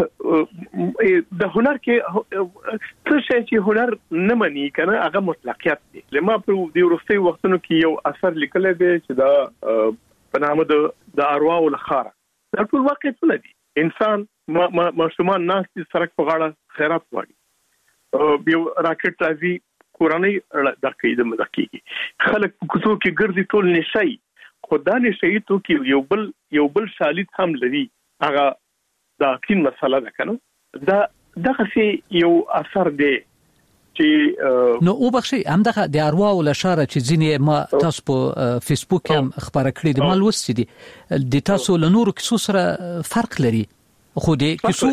K: د هنر کې څه شي چې هنر نه مني کنه هغه مطلقیت دی. لما په دې وروستي وختونو کې یو اثر لیکل دی چې دا په نامه د ارواح الخاره، دا ټول واقعیتونه دي. انسان ماشومان ناس دي سرک په غاړه خیرات وایي، یو راکټ راځي کورنۍ دقیقې د مدقیږي، خلک په کوڅو کې ګرځي ټول نشي، خو دا نشي ته کې یو بل شالید هم لري، هغه دا کین مسله ده کنه. دا دغه سي یو اثر دی چې
A: نو او بخشي همدغه د ارواح ول اشاره چې ځینې ما تاسو په فیسبوک هم خبره کړې د مال وستې دي د تاسو له نورو کیسو سره فرق لري، خو د کیسو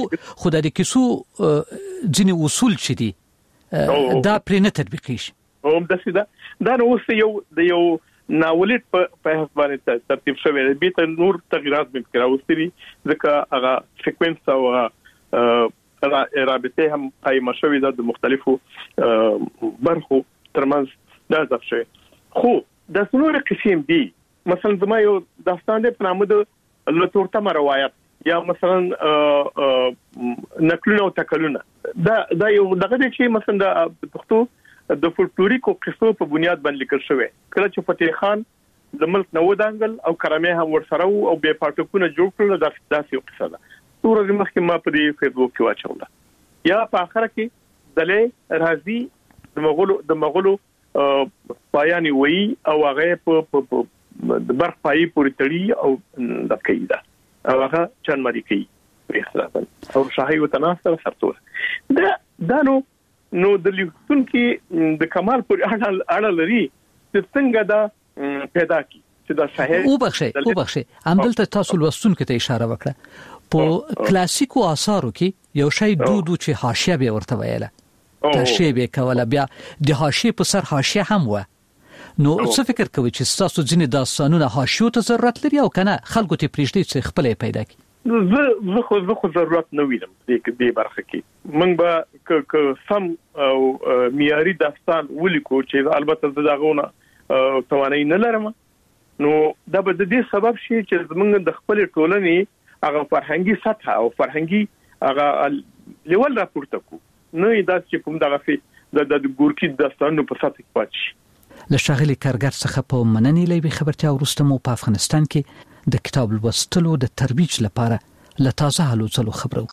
A: ځینې اصول چې دي دا پرې نه تطبیقي شي.
K: دا نو اوس یو ناولید په باندې ترتیب شوی دی، به نور تغیرات به راوستي ځکه هغه سیکوینس او رابطه هم قائم شوی ده د مختلفو برخو ترمنځ دا ځای شوی. خو د څلور قسم دي، مثلا زما یو داستان دی په نامه د لتورته روایت، یا مثلا نقلونه او تکلونه. دا یو دغه دی چې مثلا د پښتو د فولکلوریکو قصو په بنیاد باندې لیکل شوی. کله چې فتح خان د ملک نو دانګل او کرامه هم ورسره او به پټکونه جوړ کړل، داسې یو قصه ده. ورځ مخکې ما په دې فیسبوک کې واچوله. یا په اخر کې دلې راځي د مغولو پایانی وی او هغه په د برخ پای پورې تړي او د کیدا او هغه چن مری کوي په اختلافن او شاهي وتناسب سرتور دا نو د لیکون کې د کمال پورې اړه لري چې څنګه دا پیدا کی چې دا شاهي
A: او بخشي همدلته تاسو لوستونکو ته اشاره وکړه. په کلاسیکو آثارو کې یو شی دودو چې حاشیه به ورته ویله، تشبیه کوله، بیا د حاشیه په سر حاشیه هم و. نو څه فکر کوي چې تاسو ځینې داستانونه حاشیو ته ضرورت لري او کنه خلکو ته پریږدي چې خپل پیدا کړي؟
K: زه خو ضرورت نه وینم دې برخه کې موږ به سم او معیاري داستان ولیکو چې البته دغه توانایي نه لرم نو دا به د دې سبب شي چې موږ د خپل ټولنې هغه فرهنګي سطح او فرهنګي هغه لیول راپورته کو نه دا چې کوم دغه د ګورکی داستانو په سطح کې پاتې
A: له شاغلي کارګر څخه په مننې لوي خبرتیا ورسته مو په افغانستان کې د کتاب لوستلو د ترویج لپاره له تازه هلو څلو خبرو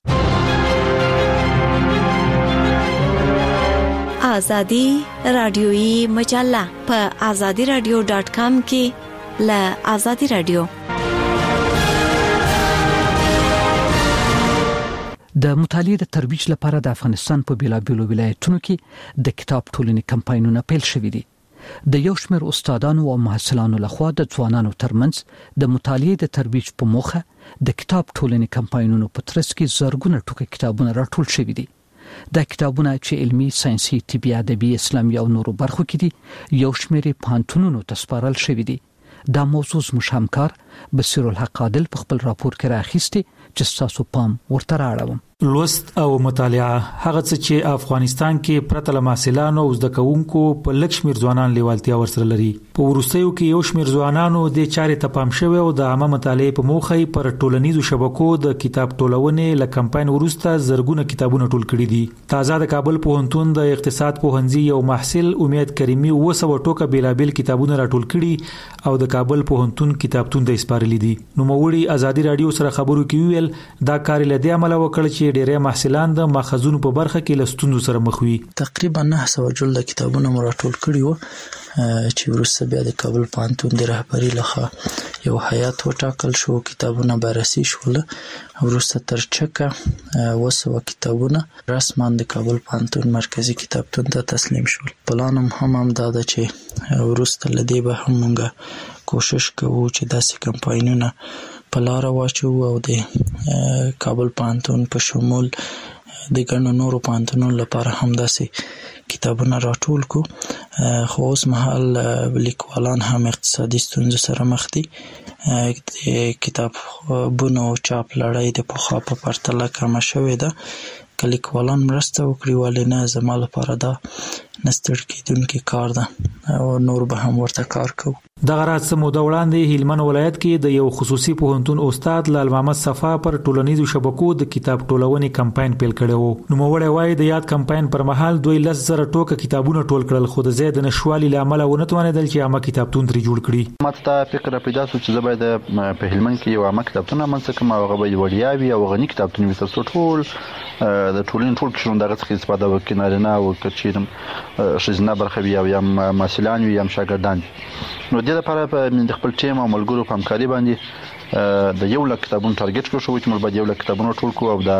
I: آزادی رادیویی مجله په azadiradio.com کې له آزادی رادیو
A: د مطالعې د ترویج لپاره د افغانستان په بیلابیلو ولایتونو کې د کتاب ټولنې کمپاینونه پیل شوي دي. د یو شمېر استادانو او محصلانو لخوا د ځوانانو ترمنځ د مطالعې د ترویج په موخه د کتاب ټولنې کمپاینونو په ترڅ کې زرګونه ټوکې کتابونه راټول شوي دي. دا کتابونه چې علمي، ساينسي، طبي، ادبي، اسلامي او نورو برخو کې دي یو شمېر پانتونونو ته سپارل شوي دي. دا موضوع زموږ همکار بصیر الحق عادل په خپل راپور کې راخیستي چې تاسو پام ورته راړم.
C: لوست او مطالعه هغه څه چې افغانستان کې پرته له محصلانو او زده کوونکو په لږ شمېر ځوانان لیوالتیا ورسره لري. په ورستیو کې یو شمېر ځوانانو د چارې ته پام شوی او د عامه مطالعې په موخه پر ټولنیزو شبکو د کتاب ټولونې له کمپاین ورسته زرګونه کتابونه ټول کړي دي. تازه د کابل پوهنتون د اقتصاد پوهنځي یو محصل امید کریمي 200 ټوکه بیلابل کتابونه راټول کړي او د کابل پوهنتون کتابتون د اسپارلې دي. نو موړي ازادي رادیو سره خبرو کې ویل دا کار له دې عمله وکړ چې ډېری محصلان د ماخذونو په برخه کې لستونو سره مخ وي.
X: تقریبا 900 جلد کتابونه مراتول کړي وو چې ورسره بیا د کابل پوهنتون د رهبری لخوا یو هیئت وټاکل شو. کتابونه بررسي شول. ورسره تر چکه 200 کتابونه رسما د کابل پوهنتون مرکزی کتابتون ته تسلیم شول. پلانم هم دا ده چې ورسره لدی به هم موږ کوشش کوو چې داسې کمپاینونه په لار واچو او د کابل پوهنتون په شمول د ګڼو نورو پوهنتونونو لپاره هم داسې کتابونه راټول کو. خو اوس مهال لیکوالان هم اقتصادي ستونزو سره مخ دي. د کتابونو چاپ لړۍ د پخوا په پرتله کمه شوې ده. که لیکوالان مرسته وکړي ولې نه، زما لپاره دا نستړی کېدونکی کار ده او نور به هم ورته کار کوو.
C: دغه راز موده وړاندې هلمند ولایت کې د یو خصوصي پوهنتون استاد لال محمد صفا پر ټولنیزو شبکو د کتاب ټولونې کمپاین پیل کړی وو. نو موړی وایي د یاد کمپاین پر مهال 2,000 ټوکه کتابونه ټول کړل خو د زید نشوالي لامل ونه توانیدل چې عامه کتابتون ترې جوړ کړي.
W: ماته فکر پیدا شو چې زه باید په هلمند کې یو عامه کتابتون منځ کوم او هغه به وړیا وي او غني کتابتون وي ترڅو ټول د ټولنې ټول قشرونه دغه څخه استفاده وکړي، نارینه او کچیرم شزنه برخه وي او یا مسلمان وي یا شاګردان. نو د دې لپاره د خپل ټیم او ملګرو په همکاري باندې د 100 کتابونو ټارګټ کړو چې موږ باید 100 کتابونه ټول کړو او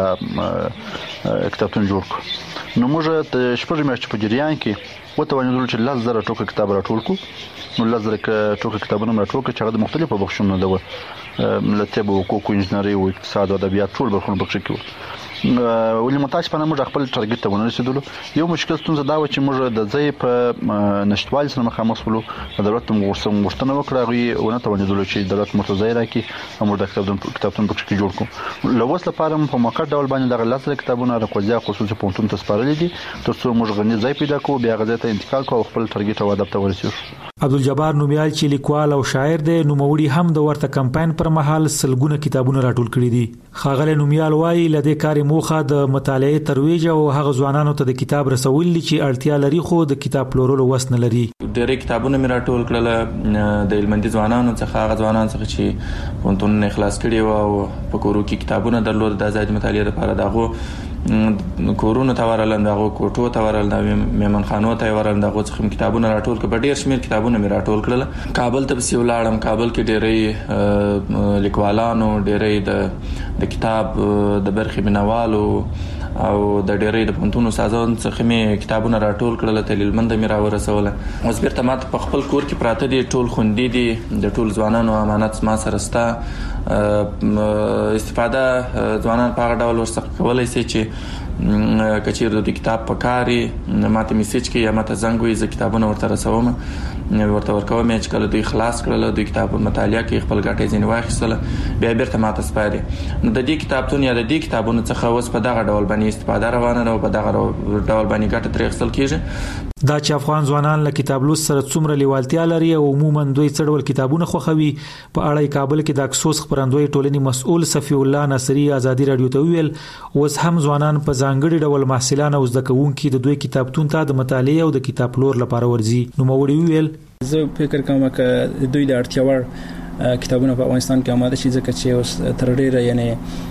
W: دا کتابتون جوړ کړو. نو موږ د شپږ میاشتې په جریان کې وتوانیدل چې 10,000 ټوکه کتاب راټول کړو. نو 10,000 ټوکه کتابونه راټول کړو چې هغه د مختلفو بخښونو د طب او حقوق، انجنیری او اقتصاد او ادبیات ټول برخونه پکې کړو. ولې متاسفانه موږ خپل ټارګټ ته ونه رسیدلو. یو مشکل ستونزه دا و چې موږ د ځای په نشټوال سره مخامخ شولو. دولت موږ غوښتنه وکړه غوي ونه توانیدلو چې دولت مرتضی راکړي او موږ د کتابتون پکې جوړ کړو. لوس لپاره په موقت ډول باندې دغه 10 کتابونه راکوځي خصوصي پونتون ته سپارل دي ترڅو موږ غني ځای پیدا کوو، بیا غځه ته انتقال کوو او خپل ټارګټ او هدف ته ورسېږو.
C: عبدالجبار نومیال چې لیکوال او شاعر دی نو موړي هم د ورته کمپاین پر مهال سلګونه کتابونه راټول کړي دي. خاغله نومیال وایي لدې کار موخه د مطالعې ترویج او هغه ځوانانو ته د کتاب رسول دي چې اړتیا لري خو د کتاب پلورلو وس نه لري.
L: ډېر کتابونه مې راټول کړل د علمندي ځوانانو څخه، هغه ځوانان څخه چې پونتون اخلاص کړي او په کورو کې کتابونه درلود د آزاد مطالعې لپاره دغه کورونو ته ورلند، دغه کوټو ته ورلند، میمنخانو ته ورلند، دغه څخه کتابونه راټول کړل. ډېر شمېر کتابونه مې راټول کړل. کابل ته بس ولاړم. کابل کې ډېرې لیکوالانو، ډېرې د کتاب د برخې مینوالو او د ډېرې د پونتونو سازون څخه مې کتابونه راټول کړل. ته هلمند مې راورسوله. اوس بیرته ماته په خپل کور کې پراته دي، ټول خوندي دي، د ټول ځوانانو امانت ما سره سته. استفاده ځوانان په هغه ډول ورڅخه کولای شي چې کچیر د کتاب په کاری ماته میسج کې یا ماته زنګ وي ز کتابونه ورته رسوم ورته ورکوم چې کله دوی خلاص کړل دوی کتاب مطالعه کې خپل ګټې ځین واخیستل بیا بیرته ماته سپاري نو د دې کتابتون یا د دې کتابونو څخه اوس په دغه ډول باندې استفاده روانه ده او په دغه ډول باندې ګټه ترې اخیستل کیږي
C: دا چې افغان ځوانان له کتاب لوست سره څومره لیوالتیا لري او عموما دوی څړول کتابونه خوښوي په اړه کابل کې د اکسوس خبرندوی ټولنې مسؤل صفی الله ناصری ازادي رادیو ته ویل اوس هم ځوانان په ځانګړي ډول محصلان او زده کوونکي د دوی کتابتون ته د مطالعه او د کتاب لور لپاره ورځي نو موړي ویل
N: زه فکر کوم چې دوی د اړتیا وړ کتابونه په افغانستان کې آماده شي ځکه چې اوس تر ډیره یعنی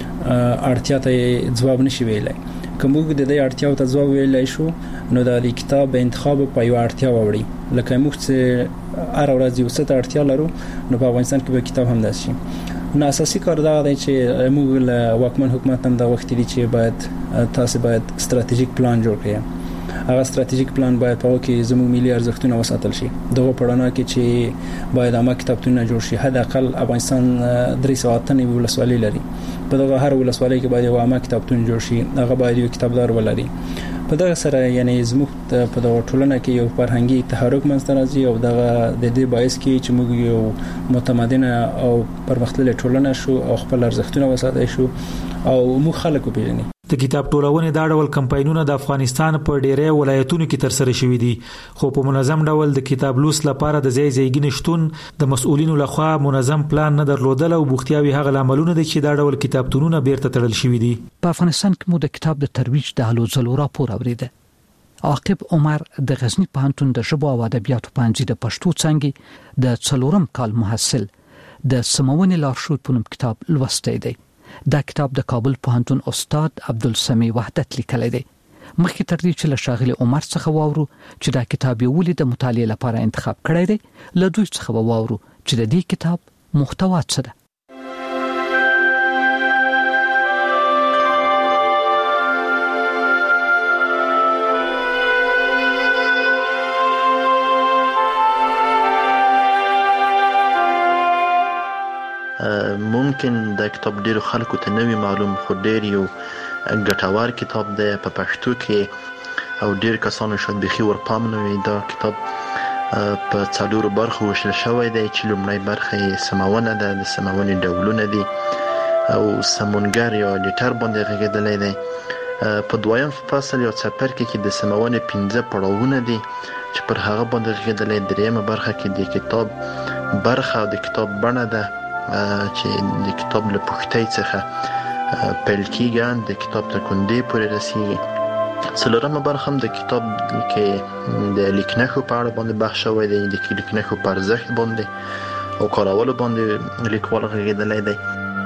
N: اړتیا ته ځواب نشي ویلای کوم د دې اړتیاو ته ځواب ویلای شو نو د کتاب انتخاب په یو اړتیا وړي لکه موږ چې هر ورځ یو څه اړتیا لرو نو په افغانستان کې به کتاب هم داسي نو اساسي کار دا دی چې موږ له واکمن حکومت هم دا وخت دي چې باید تاسو باید ستراتیژیک پلان جوړ کړئ هغه ستراتیژیک پلان باید په کې زموږ ملي ارزښتونه وساتل شي دغه پړاونه کې چې باید عامه کتابتونونه جوړ شي حد اقل افغانستان 393 ولسوالۍ لري په دغه هر ولسوالۍ کې باید یو عامه کتابتون جوړ شي هغه باید یو کتابدار ولري په دغه سره یعنی زموږ په دغه ټولنه کې یو فرهنګي تحرک منځته راځي او دغه د دې باعث کې چې موږ یو متمدنه او پرمختللې ټولنه شو او خپل ارزښتونه وساتای شو او موږ خلک وپیژنو
C: د کتاب ټولونې دا ډول کمپاینونه د افغانستان په ډیری ولایتونو کې تر سره شوې دي خو په منظم ډول د کتاب لوست لپاره د ځای نشټون د مسؤلینو لخوا منظم پلان نه درلودل او بوختیاوي هغه عملونه دي چې دا ډول کتابتونونه بیرته تړل شوې دي
A: په افغانستان کې مو د کتاب د ترویج د هلو ځلو راپور اوریده عاقب عمر د غزنی پوهنتون د ژبو او ادبیاتو پوهنځي د پښتو څانګې د 4م کال محصل د سمونې لارښود په نوم کتاب لوستی دی دا کتاب د کابل پوهنتون استاد عبدالسمی وحدت لیکلی دی مخکې تر دې چې له شاغلي عمر څخه واورو چې دا کتاب یې ولې د مطالعې لپاره انتخاب کړی دی له دوی څخه واورو چې د دې کتاب محتوا څه ده
W: ممکن دا کتاب ډیرو خلکو ته نوی معلوم خو ډیر یو ګټور کتاب دی په پښتو کې او ډیر کسانو شاید بخي ورپام نه وي دا کتاب په څلورو برخو وشل شوی دی چې لومړی برخه یې سمونه ده د سمونې ډولونه دي او سمونګر یا لیټر باندې غږیدلی دی په دویم فصل یا څپرکي کې د سمونې 15 پړاوونه دي چې پر هغه باندې غږیدلی دریمه برخه کې د کتاب برخه او د کتاب بڼه ده چې د کتاب له پوښتۍ څخه پیل کیږي د کتاب تر کندې پورې رسیږي څلورمه برخه هم د کتاب کې د لیکنښو په اړه باندې بحث شوی دی د لیکنښو په ارزښت باندې او کارولو باندې لیکوال غږېدلی دی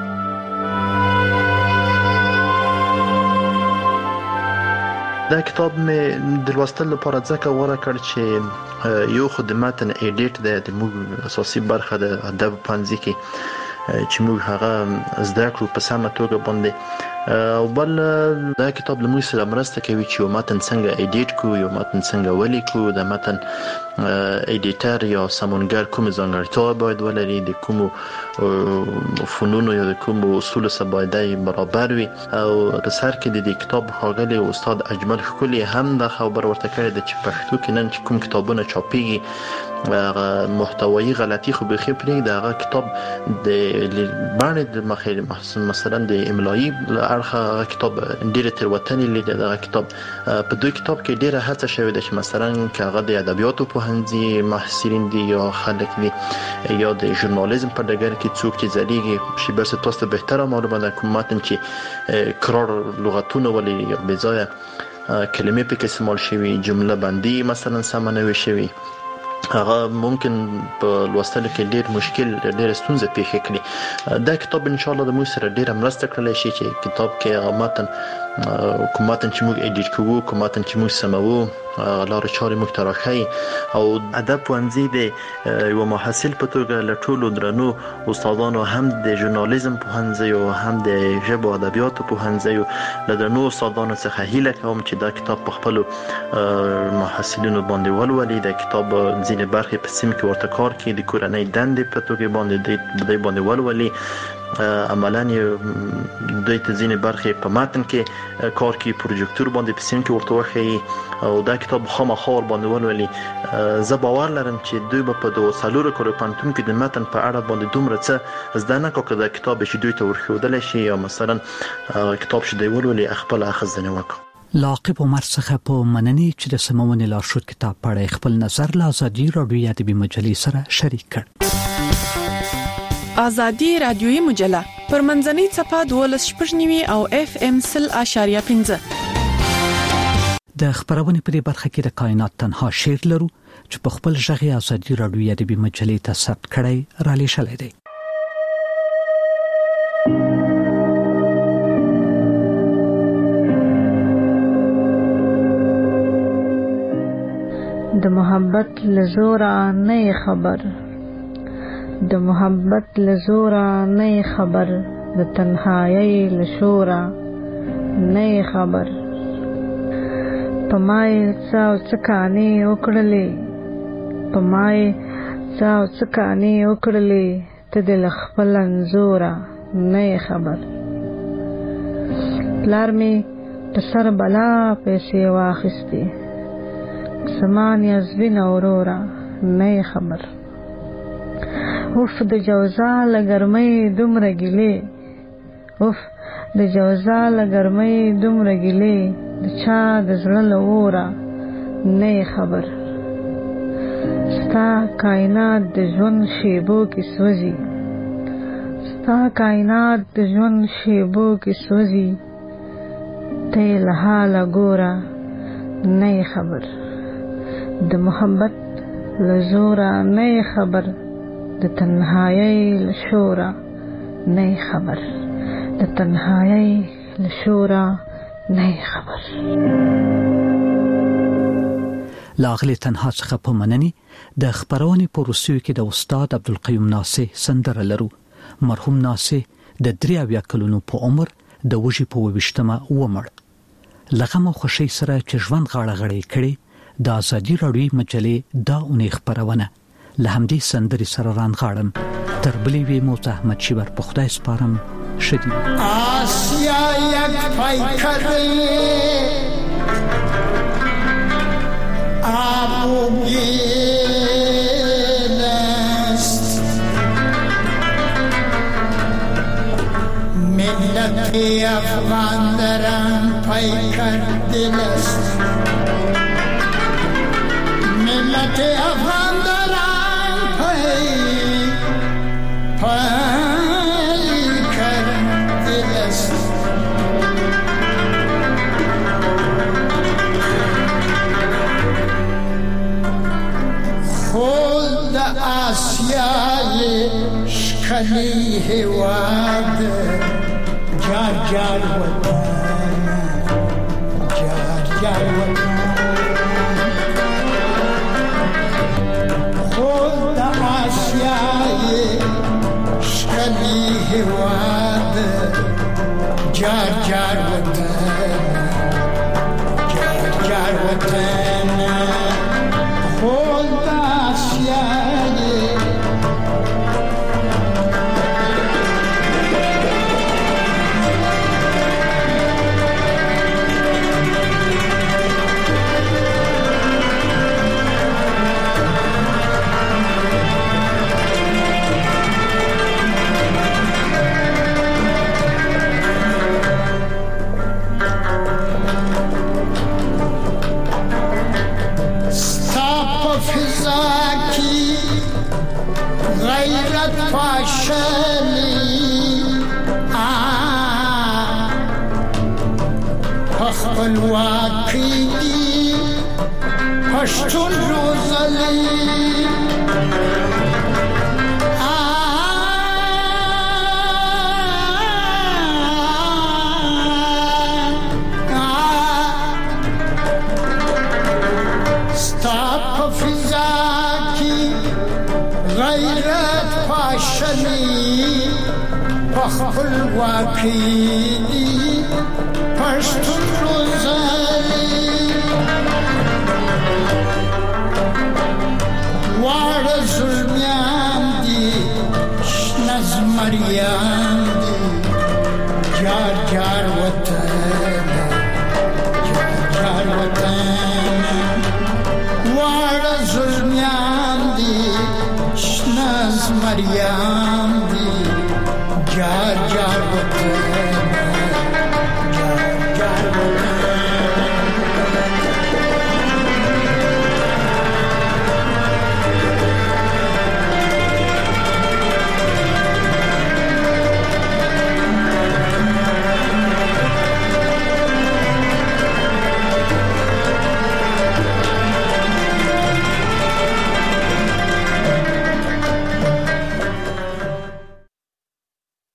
W: دا کتاب مې د لوستلو لپاره ځکه غوره کړ چې یو خو د متن ایډیټ دی د موږ اساسي برخه د ادب پوهنځي کې چې موږ هغه زده کړو په سمه توګه باندې او بل دا کتاب له موږ سره مرسته کوي چې یو متن څنګه ایډیټ کړو یو متن څنګه ولیکو د متن ایډیټر یا سمونګر کوم ځانګړتیاوې باید ولري د کوم فنونو یا د کوم اصولو سره باید برابر وي او په سر کې د دې کتاب ښاغلي استاد اجمل ښکلی هم دا خبر ورته کړی دی چې پښتو کې نن چې کوم کتابونه چاپیږي محتوایی غلطي خو به خې پرې دا کتاب د باندې د مخې مثلا د املایي اړخ کتاب ډیره تروتنی لیدل دا کتاب په دوی کتاب کې ډیره هڅه شوې ده چې مثلا کاغه د ادبیاتو پوهنځي محصلین دي یا خلک دي یا د ژورنالیزم په ډګر کې څوک چې زریږي چې بس تاسو ته بهتره معلومه ده کوم متن چې کرار لغتونه ولې بې ځایه کلمې پکې استعمال شوي جمله بندي مثلا سم نه وي شوي هغه ممکن په لوستلو کې ډیر مشکل ډیر ستونزه پیښ کړي دا کتاب ان شاء الله د موږ سره ډیر مرسته کړلی شي چې کتاب کې هغه متن کوم متن چې موږ ایډیټ کوو کوم متن چې موږ سموو لاره چارې موږ ته راښیي او ادب پوهنځي د یو محصل په توګه له ټولو درنو استادانو هم د ژورنالیزم پوهنځي او هم د ژبو او ادبیاتو پوهنځي له درنو استادانو څخه هیله کوم چې دا کتاب په خپل محصلینو باندې ولولي د کتاب ځینې برخې په سیم کې ورته کار کوي د کورنۍ دندې په توګه باندې ولولي عملاً دوی ته ځینې برخې په متن کې کار کوي، پروجیکتور باندې په سیم کې ورته وښيي او دا کتاب خامخا ور باندې ولولي. زه باور لرم چې دوی به په 2 کال پانتون کې د متن په اړه باندې دومره څه زده نه کوي چې کتاب شي دوی ته ورښودل شي یا مثلا کتاب شي دی ولولي خپل اخذنه وکړي.
A: لاقب عمر څخه په مننې چې د سمونې لارښود کتاب پړې خپل نظر له ازادي رادیو ادبي مجلې سره شریک کړ.
M: ازادي رادیوي مجله پر منځنۍ صفحه 12.9 او FM 0.5.
A: د خبرونه په برخه کې د کائنات تنها شعر لرو چې په خپل ژغه ازادي رادیو ادبي مجلې ته ثبت کړی را لېږلی دی.
O: د محبت لزورا نه خبر، د محبت لزورا نه خبر، د تنهایی لشورا نه خبر. پمای څاو څکانی وکړلې، پمای څاو څکانی وکړلې، ته د خپل انزورا نه خبر. پلار می په سر بلا پیسې واخیستې، سمان یزبین اورورا نه خبر. اوف د جوزا لګرمۍ دومره ګلې، اوف د جوزا لګرمۍ دومره ګلې، د چا د زړه لورا نه خبر. ستا کائنات د ژوند شیبو کې سوځي، ستا کائنات د ژوند شیبو کې سوځي، ته له حاله ګورا نه خبر. د محبت لزورا نه خبر، د تنهایی لشورا نه خبر، د تنهایی لشورا نه خبر.
A: لاغلی تنها څخه په مننې د خبرونې په روسیو کې د استاد عبدالقیوم ناصر سندره لرو. مرحوم ناصر د 83 کلونو په عمر د وجې په 28مه ومړ. لغم او خوشي سره چې ژوند غاړه غړې کړي د ازادي رادیو مجلې دا اونۍ خبرونه له همدې سندرې سره رانغاړم. تر بلې وی مو ته احمد شیبر په خدای سپارم. شدید
V: آسیا یک پیکر آبوگی است، ملت افغان درن پیکر دل است، ملت افغان درن پیکر دل است. خود آسیای شکلی هواد جار جار وطن، جار جار وطن. خود آسیای شکلی هواد جار جار وطن، جار جار وطن. خود آسیای خپلواکي پښتون روزلي ستا په فضا کې غیرت پاشلي خپلواکي پښتون روزلي واړه ظلمیان دي نظم زمریان دی جار جار وطن جار جار وطن واړه زلمیان دی شنه زمریان دی جار جار